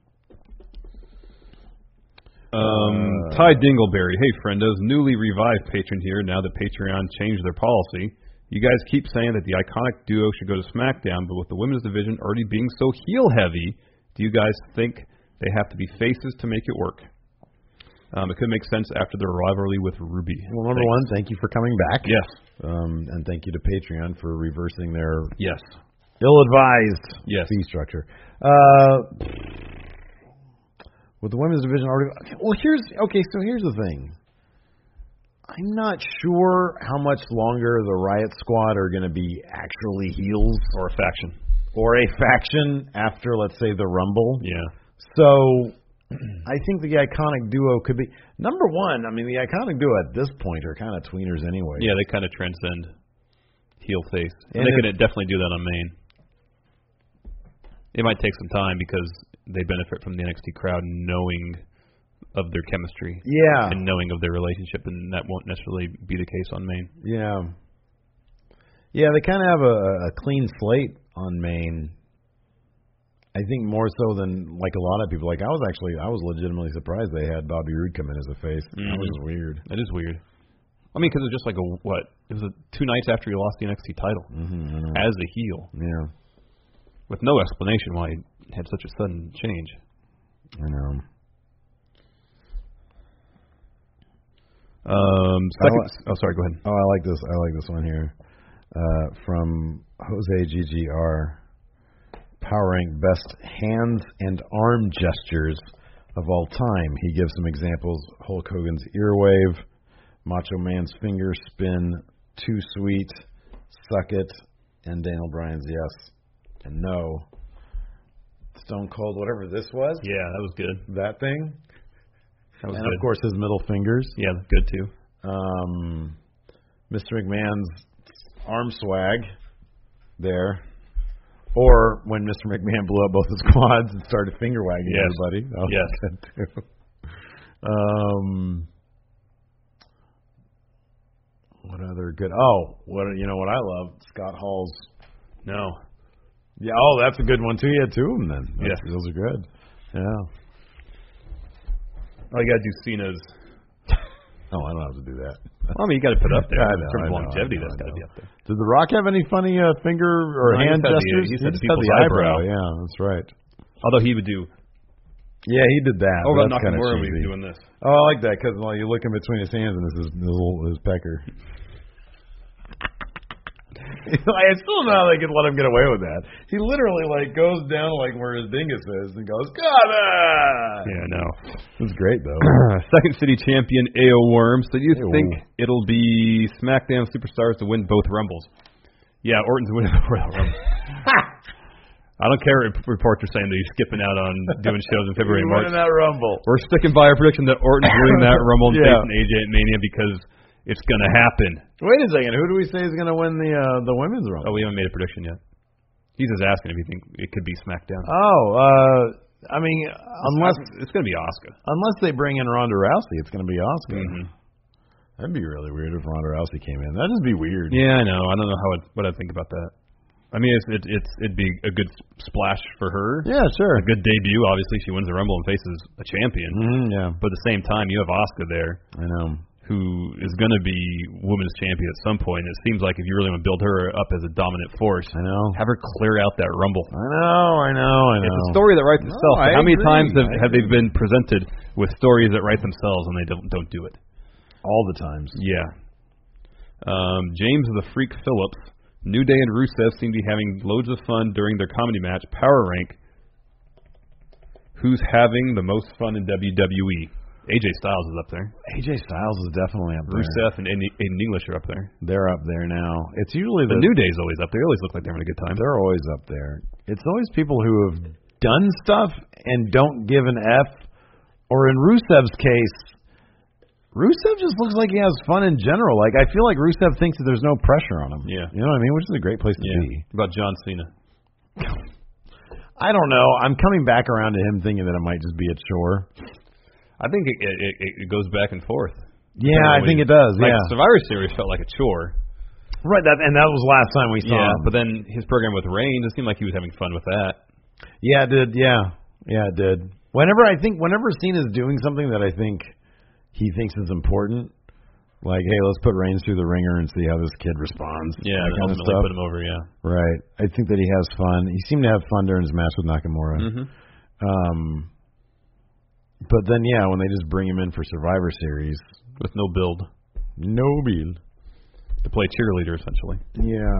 Um, uh, Ty Dingleberry. Hey, friendos. Newly revived patron here now that Patreon changed their policy. You guys keep saying that the Iconic duo should go to SmackDown, but with the women's division already being so heel-heavy, do you guys think they have to be faces to make it work? Um, it could make sense after their rivalry with Ruby. Well, number Thanks. one, thank you for coming back. Yes. Um, and thank you to Patreon for reversing their yes ill-advised yes. fee structure. Uh, with the women's division already... Okay, well, here's... Okay, so here's the thing. I'm not sure how much longer the Riot Squad are going to be actually heels. Or a faction. Or a faction after, let's say, the Rumble. Yeah. So... I think the Iconic duo could be number one. I mean, the Iconic duo at this point are kind of tweeners anyway. Yeah, they kind of transcend heel face. And and they could definitely do that on Main. It might take some time because they benefit from the N X T crowd knowing of their chemistry. Yeah. And knowing of their relationship, and that won't necessarily be the case on Main. Yeah. Yeah, they kind of have a, a clean slate on Main. I think more so than like a lot of people. Like I was actually, I was legitimately surprised they had Bobby Roode come in as a face. Mm-hmm. That was weird. That is weird. I mean, because it was just like a what? It was a, two nights after he lost the N X T title mm-hmm, as a heel. Yeah. With no explanation why he had such a sudden change. I know. Um. Second, li- oh, sorry. Go ahead. Oh, I like this. I like this one here uh, from Jose G G R. Power Rank best hands and arm gestures of all time. He gives some examples: Hulk Hogan's ear wave, Macho Man's finger spin, Too Sweet, Suck It, and Daniel Bryan's yes and no. Stone Cold, whatever this was. Yeah, that was good. That thing. That was and good. of course his middle fingers. Yeah, good too. Um, Mister McMahon's arm swag there. Or when Mister McMahon blew up both his quads and started finger wagging yes. everybody. That was yes. good too. Um, what other good? Oh, what you know what I love? Scott Hall's. No. Yeah. Oh, that's a good one too. Yeah, two of them then. Yes, those are good. Yeah. Oh, you gotta do Cena's Oh, I don't have to do that. Well, I mean, you got to put up there. I In know, terms I of know, longevity, I know, that's I got to know. be up there. Did The Rock have any funny uh, finger or No, he hand just had the- gestures? he just had the just had people's the eyebrow. eyebrow. Yeah, that's right. Although he would do. Yeah, he did that. Oh, but about that's kinda Nakamura when cheesy. he's doing this. Oh, I like that because well, you look in between his hands and this is his little his pecker. I still don't know how they could let him get away with that. He literally like goes down like where his dingus is and goes, "Come on!" Yeah, no. It's great though. Second city champion A O Worm. So you Ew. think it'll be SmackDown Superstars to win both Rumbles? Yeah, Orton's winning both Rumbles. I don't care if reports are saying that he's skipping out on doing shows in February and March. Winning that Rumble. We're sticking by our prediction that Orton's winning that Rumble and Yeah. facing A J at Mania because it's going to happen. Wait a second. Who do we say is going to win the uh, the women's Rumble? Oh, we haven't made a prediction yet. He's just asking if you think it could be SmackDown. Oh, uh, I mean, unless It's going to be Asuka. unless they bring in Ronda Rousey, it's going to be Asuka. Mm-hmm. That'd be really weird if Ronda Rousey came in. That'd just be weird. Yeah, I know. I don't know how it, what I think about that. I mean, it's, it, it's it'd be a good splash for her. Yeah, sure. A good debut. Obviously, she wins the Rumble and faces a champion. Mm-hmm, yeah, But at the same time, you have Asuka there, I know. who is going to be women's champion at some point. It seems like if you really want to build her up as a dominant force, I know. have her clear out that Rumble. I know. I know. I know. It's a story that writes No, itself. I How many agree. times have, I have they agree. been presented with stories that write themselves and they don't don't do it? All the times. Yeah. Um, James the Freak Phillips. New Day and Rusev seem to be having loads of fun during their comedy match. Power rank. Who's having the most fun in W W E? A J Styles is up there. A J Styles is definitely up there. Rusev and Aiden Aiden English are up there. They're up there now. It's usually The the New Day's always up there. They always look like they're having a good time. They're always up there. It's always people who have done stuff and don't give an F. Or in Rusev's case, Rusev just looks like he has fun in general. Like I feel like Rusev thinks that there's no pressure on him. Yeah. You know what I mean? Which is a great place to Yeah. be. What about John Cena? I don't know. I'm coming back around to him thinking that it might just be a chore. I think it it, it goes back and forth. Yeah, I think it does. Like Yeah. Survivor Series felt like a chore. Right, that and that was last time we saw Yeah, him. but then his program with Reigns, it seemed like he was having fun with that. Yeah, it did. Yeah. Yeah, it did. Whenever I think whenever Cena's doing something that I think he thinks is important, like, hey, let's put Reigns through the ringer and see how this kid responds. Yeah, that and kind of ultimately stuff. put him over. Yeah. Right. I think that he has fun. He seemed to have fun during his match with Nakamura. Mm-hmm. Um, but then, yeah, when they just bring him in for Survivor Series, With no build no bill. to play cheerleader, essentially. Yeah.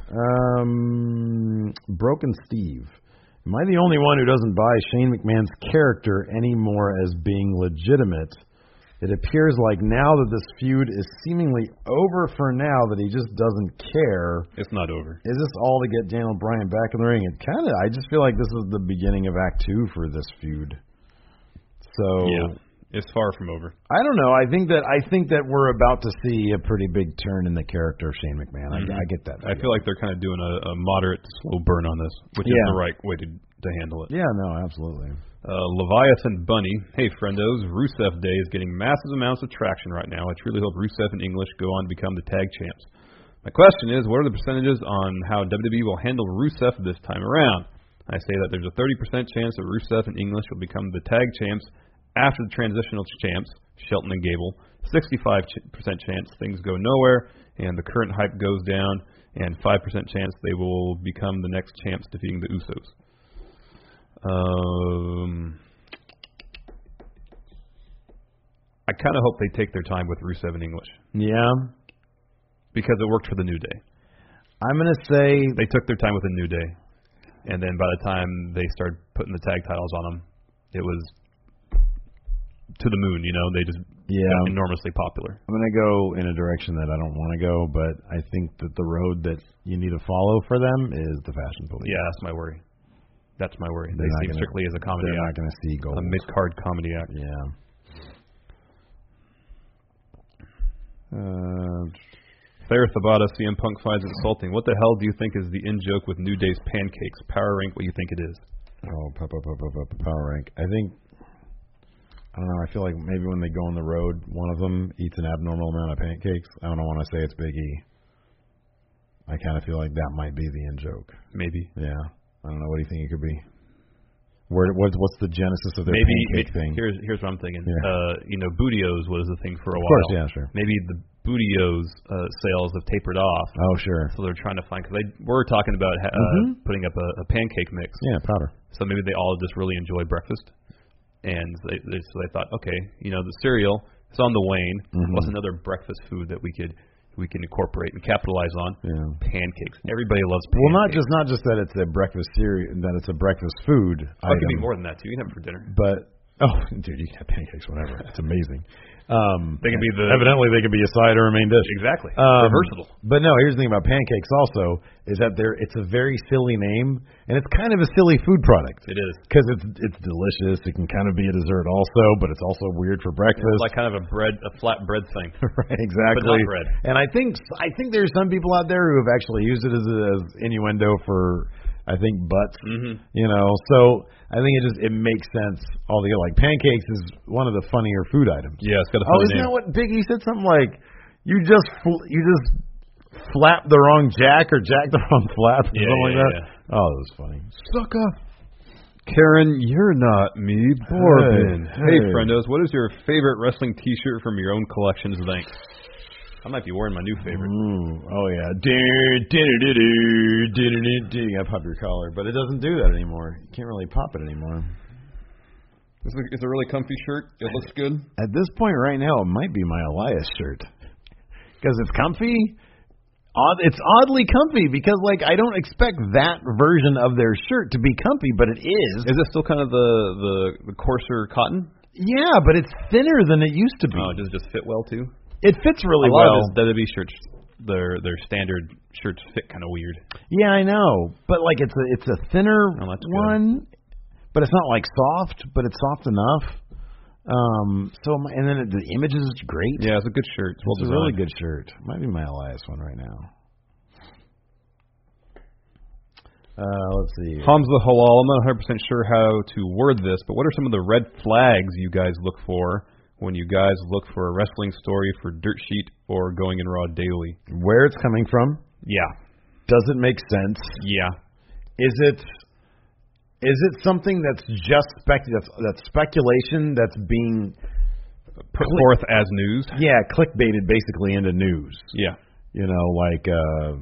Um, Broken Steve. Am I the only one who doesn't buy Shane McMahon's character anymore as being legitimate? It appears like now that this feud is seemingly over for now, that he just doesn't care. It's not over. Is this all to get Daniel Bryan back in the ring? It kind of. I just feel like this is the beginning of Act Two for this feud. So Yeah, it's far from over. I don't know. I think that I think that we're about to see a pretty big turn in the character of Shane McMahon. Mhm. I, I get that. I feel like they're kind of doing a, a moderate, slow burn on this, which is Yeah. the right way to to handle it. Yeah. No. Absolutely. Uh, Leviathan Bunny. Hey, friendos. Rusev Day is getting massive amounts of traction right now. I truly hope Rusev and English go on to become the tag champs. My question is, what are the percentages on how W W E will handle Rusev this time around? I say that there's a thirty percent chance that Rusev and English will become the tag champs after the transitional champs, Shelton and Gable. sixty-five percent chance things go nowhere and the current hype goes down, and five percent chance they will become the next champs defeating the Usos. Um, I kind of hope they take their time with Rusev and English Yeah. because it worked for the New Day. I'm gonna say They took their time with the New Day, and then by the time they started putting the tag titles on them, it was to the moon. You know, they just yeah. got enormously popular. I'm gonna go in a direction that I don't want to go, but I think that the road that you need to follow for them is the Fashion Police. Yeah, that's my worry. That's my worry. They're They not see gonna- strictly as a comedy They're not act, gonna see gold. a mid-card comedy act. Yeah. Uh, Fair Thabata, C M Punk finds it insulting. What the hell do you think is the in-joke with New Day's pancakes? Power rank what you think it is. oh, pop, pop, pop, pop, pop, power rank. I think. I don't know. I feel like maybe when they go on the road, one of them eats an abnormal amount of pancakes. I don't want to say it's Big E. I kind of feel like that might be the in joke. Maybe. Yeah. I don't know. What do you think it could be? Where what, what's the genesis of their maybe pancake thing? Here's here's what I'm thinking. Yeah. Uh, you know, Bootios was the thing for a Of while. course, yeah, sure. Maybe the Bootios uh, sales have tapered off. Oh, sure. So they're trying to find because they were talking about uh, Mhm. putting up a, a pancake mix. Yeah, powder. So maybe they all just really enjoy breakfast, and they, they so they thought, okay, you know, the cereal is on the wane. Mhm. What's another breakfast food that we could we can incorporate and capitalize on? Yeah. Pancakes. Everybody loves pancakes. Well, not just not just that it's a breakfast cereal, that it's a breakfast food. Oh, it could be item, more than that too. You can have it for dinner. But oh, dude, you can have pancakes, whatever. It's amazing. Um, They can be the evidently they can be a side or a main dish. exactly. Um, They're versatile. But no, here's the thing about pancakes also is that they're it's a very silly name and it's kind of a silly food product It is. because it's it's delicious. It can kind of be a dessert also, but it's also weird for breakfast. It's like kind of a bread, a flat bread thing. Right, exactly. But not bread. And I think I think there's some people out there who have actually used it as, a, as innuendo for I think butts. Mm-hmm. You know, so I think it just it makes sense altogether. Like pancakes is one of the funnier food items. Yeah, it's got a Oh, funny isn't name. that what Biggie said? Something like you just fl- you just flap the wrong jack or jack the wrong flap or Yeah, something like yeah, that. Oh, that was funny. Sucker. Karen, you're not me, Borbin. Hey, Hey, hey. friendos, what is your favorite wrestling T-shirt from your own collections? Thanks. I might be wearing my new favorite. Ooh, oh yeah. You gotta pop your collar, but it doesn't do that anymore. You can't really pop it anymore. It's a, it's a really comfy shirt. It looks good. At this point right now, it might be my Elias shirt because it's comfy. Odd, it's oddly comfy because like I don't expect that version of their shirt to be comfy, but it is. Is it still kind of the the, the coarser cotton? Yeah, but it's thinner than it used to be. Oh, does it just fit well too? It fits really a lot well. of his W W E shirts, their their standard shirts fit kind of weird. Yeah, I know, but like it's a it's a thinner Oh, that's good. one, but it's not like soft, but it's soft enough. Um. So my, and then it, the image is great. Yeah, it's a good shirt. It's well It's a designed. really good shirt. Might be my Elias one right now. Uh, let's see. Hamza Halal, I'm not one hundred percent sure how to word this, but what are some of the red flags you guys look for when you guys look for a wrestling story for Dirt Sheet or Going in Raw Daily? Where it's coming from? Yeah. Does it make sense? Yeah. Is it is it something that's just spec that's that's speculation that's being Put forth as news? yeah clickbaited basically into news? Yeah. You know, like uh,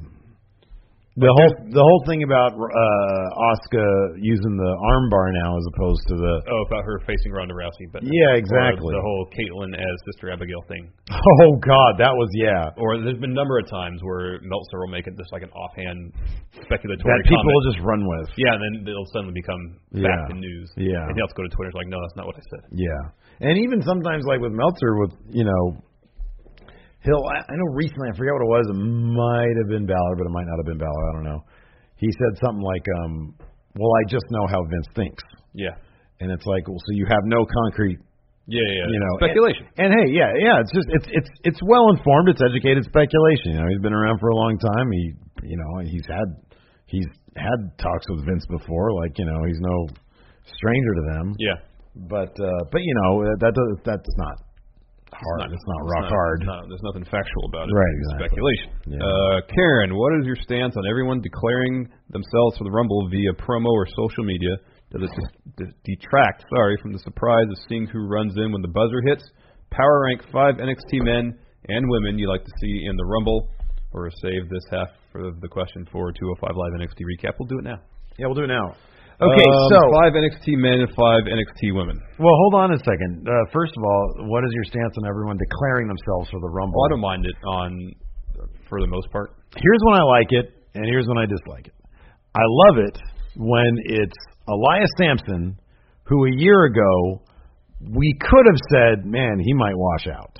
the whole the whole thing about uh, Asuka using the armbar now as opposed to the Oh, about her facing Ronda Rousey. But yeah or exactly. the whole Caitlyn as Sister Abigail thing. Oh God, that was yeah. Or there's been a number of times where Meltzer will make it just like an offhand speculatory That people comment. will just run with. Yeah, and then it'll suddenly become Yeah. fact and news. Yeah. And he'll have to go to Twitter and like, no, that's not what I said. Yeah, and even sometimes like with Meltzer, with you know, he'll I, I know recently I forget what it was. It might have been Balor, but it might not have been Balor. I don't know. He said something like, um, "Well, I just know how Vince thinks," Yeah. and it's like, well, so you have no concrete, Yeah, yeah, yeah. you know, Speculation. And, and hey, yeah, yeah, it's just it's it's it's well informed, it's educated speculation. You know, he's been around for a long time. He, you know, he's had he's had talks with Vince before. Like, you know, he's no stranger to them. Yeah. But uh, but you know that does that's not hard. It's not, rock hard. It's not, there's nothing factual about it. Right, It's exactly. speculation. Yeah. Uh, Karen, what is your stance on everyone declaring themselves for the Rumble via promo or social media? Does it dis- dis- detract, sorry, from the surprise of seeing who runs in when the buzzer hits? Power rank five N X T men and women you'd like to see in the Rumble, or save this half for the question for two oh five Live N X T recap. We'll do it now. Yeah, we'll do it now. Okay, Um, so five N X T men and five N X T women. well, hold on a second. Uh, first of all, what is your stance on everyone declaring themselves for the Rumble? Well, I don't mind it on, for the most part. Here's when I like it, and here's when I dislike it. I love it when it's Elias Sampson, who a year ago we could have said, man, he might wash out.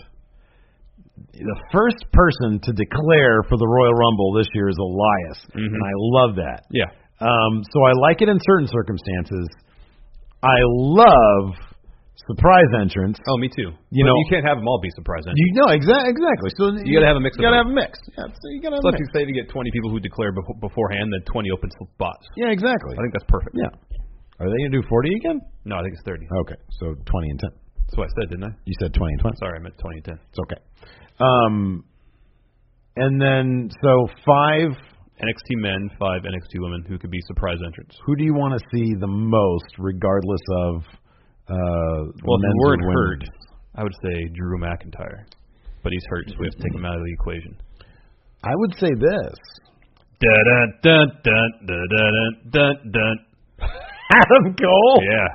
The first person to declare for the Royal Rumble this year is Elias, Mhm. and I love that. Yeah. Um, so I like it in certain circumstances. I love surprise entrance. Oh, me too. You But know- you can't have them all be surprise entrants. You know exactly, exactly. So You gotta have a mix You of gotta both. have a mix. Yeah, so you gotta have So a if mix. you say you get twenty people who declare befo- beforehand, then twenty open spots. Yeah, exactly. I think that's perfect. Yeah. Are they gonna do forty again? No, I think it's thirty. Okay, so twenty and ten. That's what I said, didn't I? You said twenty and twenty. Sorry, I meant twenty and ten. It's okay. Um, and then so five N X T men, five N X T women who could be surprise entrants. Who do you want to see the most, regardless of uh, well, if men's we weren't or hurt, women's? I would say Drew McIntyre, but he's hurt, so we have to take him out of the equation. I would say this. Dun dun dun dun dun dun dun. Adam Cole? Yeah.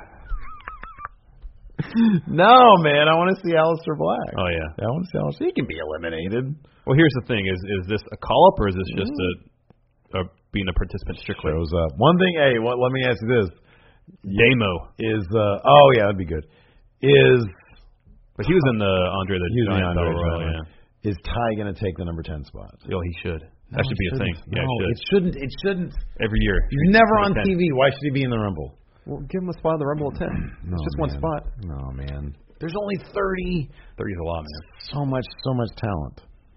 No, man, I want to see Aleister Black. Oh yeah. I want to see Aleister. He can be eliminated. Well, here's the thing: is is this a call up or is this just a, a being a participant strictly? Shows up. One thing. Hey, what, let me ask you this: Damo is uh, oh yeah, that'd be good. Is but he was in the Andre the he was in the Giant Andre Battle Royal, Giant. yeah. Is Ty going to take the number ten spot? Oh, he should. No, that should he be a thing. shouldn't. Yeah, no, it it should. shouldn't. It shouldn't. Every year. He's never on ten. T V. Why should he be in the Rumble? Well, give him a spot in the Rumble at ten. No, it's just man. one spot. No, man. There's only thirty. thirty's a lot, man. So much, so much talent.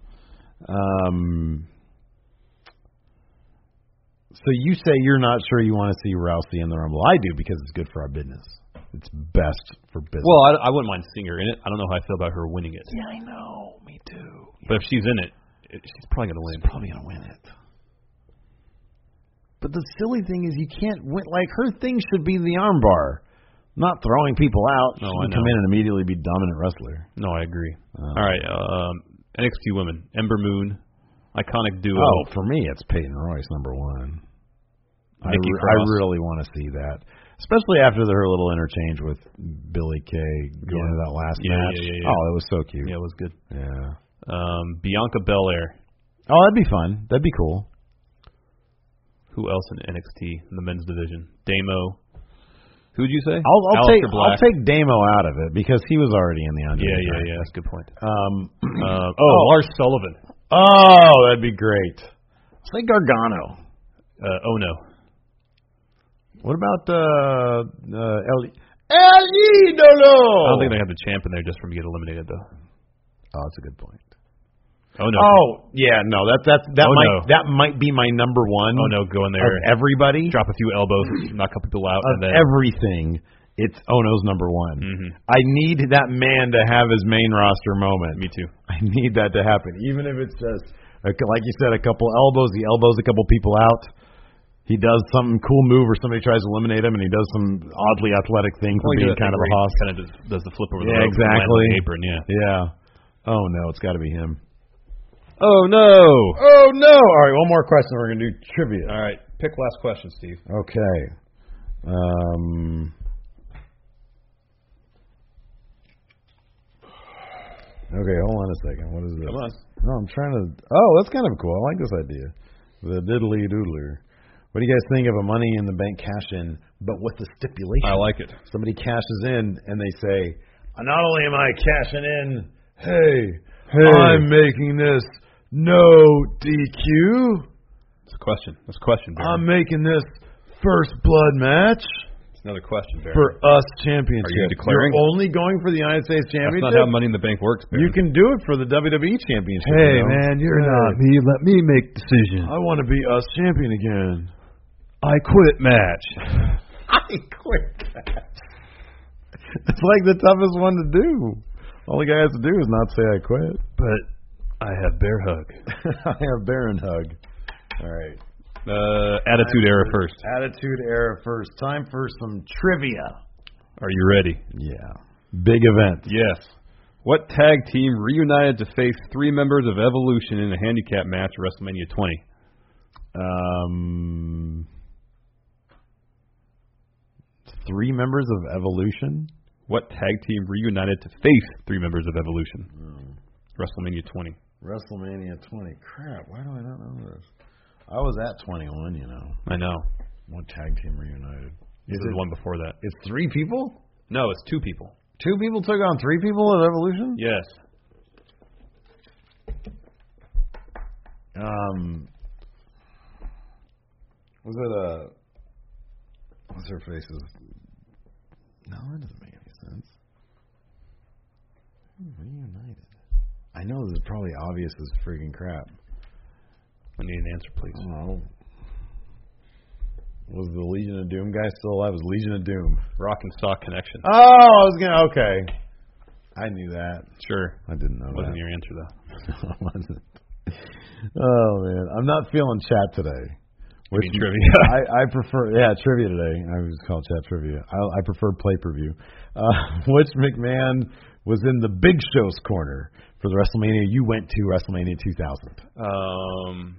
Um. So you say you're not sure you want to see Rousey in the Rumble. I do because it's good for our business. It's best for business. Well, I, I wouldn't mind seeing her in it. I don't know how I feel about her winning it. Yeah, I know. Me too. But if she's in it, it she's probably going to win. She's probably going to win it. But the silly thing is you can't win. Like, her thing should be the armbar, not throwing people out. No, she I can know. come in and immediately be dominant wrestler. No, I agree. Um, All right, um, N X T women, Ember Moon, iconic duo. Oh, for me, it's Peyton Royce, number one. I, Nikki re- I Cross. really want to see that, especially after the, her little interchange with Billy Kay going Yeah. to that last Yeah, match. yeah, yeah, yeah. Oh, it was so cute. Yeah, it was good. Yeah. Um, Bianca Belair. Oh, that'd be fun. That'd be cool. Who else in N X T in the men's division? Damo. Who'd you say? I'll, I'll Aleister take Black. I'll take Damo out of it because he was already in the Andre. Yeah, the yeah, Giant. yeah. That's a good point. Um, Uh, oh, Lars Sullivan. oh, that'd be great. Say Gargano. Uh, oh no. What about uh, uh, El El Idolo? I don't think they have the champ in there just from getting eliminated though. Oh, that's a good point. Oh no. Oh, yeah, no, that that that Oh, might no. that might be my number one. Oh no, go in there. Of everybody, Drop a few elbows, knock a couple people out, of and then everything, it's Ono's number one. Mhm. I need that man to have his main roster moment. Me too. I need that to happen, even if it's just like you said, a couple elbows. He elbows a couple people out. He does some cool move, or somebody tries to eliminate him, and he does some oddly athletic thing for Well, he being does that kind of thing a where hoss. he Kind of does, does the flip over the Yeah, rope and lands on exactly. the apron. Yeah. Yeah. Oh no, it's got to be him. Oh no. Oh no! All right, one more question. We're gonna do trivia. All right, pick last question, Steve. Okay. Um. Okay, hold on a second. What is this? Come on. No, I'm trying to. Oh, that's kind of cool. I like this idea. The diddly doodler. What do you guys think of a Money in the Bank cash in, but with the stipulation? I like it. Somebody cashes in and they say, "Not only am I cashing in, hey, I'm making this no D Q. It's a question. That's a question, Baron. I'm making this first blood match." Another question, Baron. For us championship. Are you declaring? You're only going for the United States That's championship? not how Money in the Bank works, Baron. You can do it for the W W E championship. Hey, you know? man, you're Hey, not me. Let me make decision. I want to be us champion again. I quit match. I quit that. It's like the toughest one to do. All the guy has to do is not say I quit. But I have bear hug. I have Baron hug. All right. Uh, attitude era first. Attitude era first. Time for some trivia. Are you ready? Yeah. Big event. Yes. What tag team reunited to face three members of Evolution in a handicap match at WrestleMania twenty? Um, three members of Evolution. What tag team reunited to face three members of Evolution? Mm. WrestleMania twenty. WrestleMania twenty. Crap, why do I not know this? I was at twenty-one, you know. I know. One tag team reunited. This is the one before that. It's three people? No, it's two people. Two people took on three people at Evolution? Yes. Um, was it a... What's her face's... No, that doesn't make any sense. Reunited. I know this is probably obvious as freaking crap. I need an answer, please. Oh. Was the Legion of Doom guy still alive? Was Legion of Doom? Rock and Sock Connection. Oh, I was gonna. Okay, I knew that. Sure. I didn't know Wasn't that. your answer, though. No, it wasn't. Oh man, I'm not feeling chat today. Which Which trivia? I, I prefer, yeah, trivia today. I was called chat trivia. I, I prefer play per view. Uh, which McMahon was in the Big Show's corner for the WrestleMania you went to, WrestleMania two thousand? Um,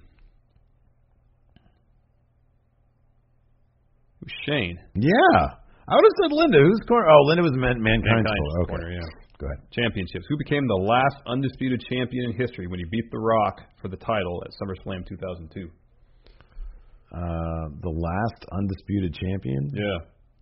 Shane. Yeah, I would have said Linda. Whose corner? Oh, Linda was Man- Mankind's Mankind's corner. Okay, corner, yeah. Go ahead. Championships. Who became the last undisputed champion in history when he beat The Rock for the title at SummerSlam two thousand two? Uh, the last undisputed champion? Yeah.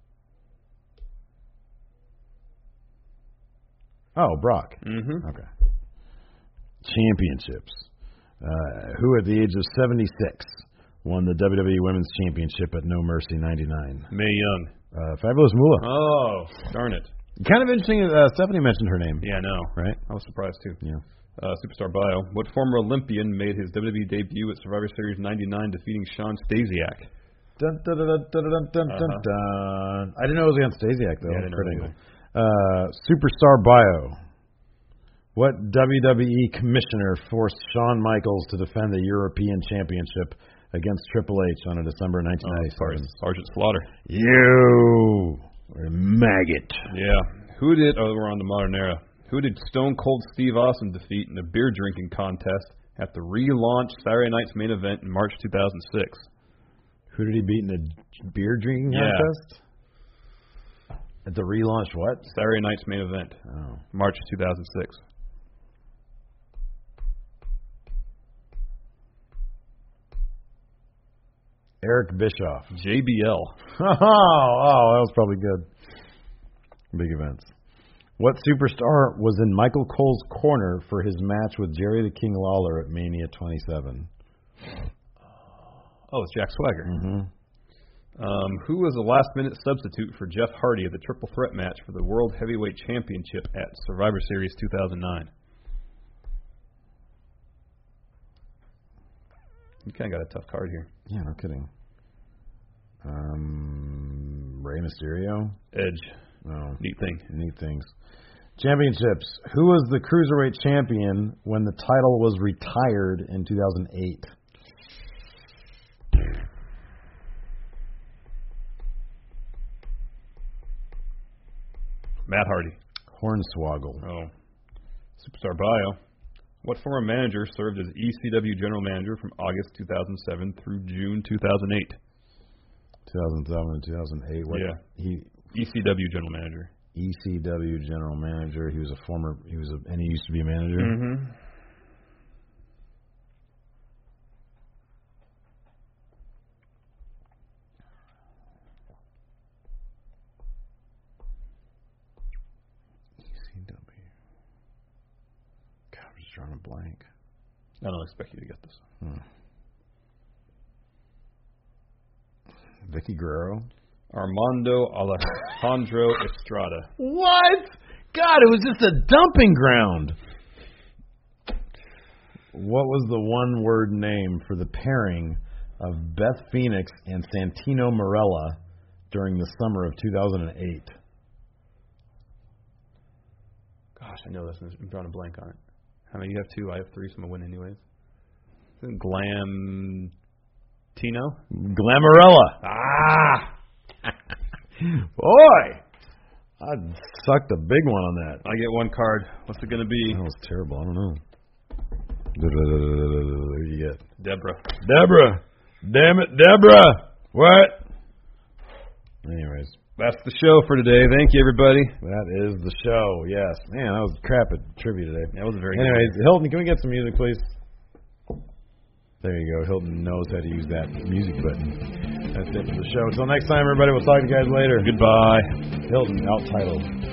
Oh, Brock. Mm-hmm. Okay. Championships. Uh, who at the age of seventy-six won the W W E Women's Championship at No Mercy ninety-nine? Mae Young. Uh, Fabulous Moolah. Oh, darn it. Kind of interesting. Uh, Stephanie mentioned her name. Yeah, I know. Right? I was surprised, too. Yeah. Uh, Superstar bio. What former Olympian made his W W E debut at Survivor Series ninety-nine, defeating Sean Stasiak? Dun, dun, dun, dun, dun, dun, dun, Uh-huh. dun. I didn't know it was against Stasiak, though. Yeah, I didn't know Kurt either. Angle. Uh, Superstar bio. What W W E commissioner forced Shawn Michaels to defend the European Championship against Triple H on a December nineteen ninety-seven? Oh, Sergeant Slaughter. You maggot. Yeah. Who did, oh, we're on the modern era. Who did Stone Cold Steve Austin defeat in a beer drinking contest at the relaunched Saturday Night's Main Event in March two thousand six? Who did he beat in a beer drinking Yeah. contest? At the relaunch what? Saturday Night's Main Event, Oh. March two thousand six. Eric Bischoff. J B L. Oh, oh, that was probably good. Big events. What superstar was in Michael Cole's corner for his match with Jerry the King Lawler at Mania twenty-seven? Oh, it's Jack Swagger. Mm-hmm. Um, who was a last-minute substitute for Jeff Hardy at the Triple Threat match for the World Heavyweight Championship at Survivor Series two thousand nine? You kind of got a tough card here. Yeah, no kidding. Um, Rey Mysterio? Edge. Oh, Neat thing. neat things. Championships. Who was the Cruiserweight champion when the title was retired in two thousand eight? Matt Hardy. Hornswoggle. Oh. Superstar bio. What former manager served as E C W general manager from August two thousand seven through June two thousand eight? two thousand seven and two thousand eight. What, Yeah. He E C W general manager. E C W general manager. He was a former. He was a, and he used to be a manager. Mm-hmm. E C W. God, I'm just drawing a blank. I don't expect you to get this. Hmm. Vicky Guerrero. Armando Alejandro Estrada. What? God, it was just a dumping ground. What was the one-word name for the pairing of Beth Phoenix and Santino Marella during the summer of two thousand eight? Gosh, I know this. I'm drawing a blank on it. How many? You have two. I have three, so I'm going to win anyways. Glam Tino? Glamarella. Ah! Boy, I sucked a big one on that. I get one card. What's it going to be? That was terrible. I don't know. Who you get? Deborah. Deborah. Damn it, Deborah. What? Anyways, That's the show for today. Thank you, everybody. that is the show. Yes. Man, that was crap at trivia today. That was a very Anyways, good Hilton, can we get some music, please? There you go. Hilton knows how to use that music button. That's it for the show. Until next time, everybody. We'll talk to you guys later. Goodbye. Hilton, out titled.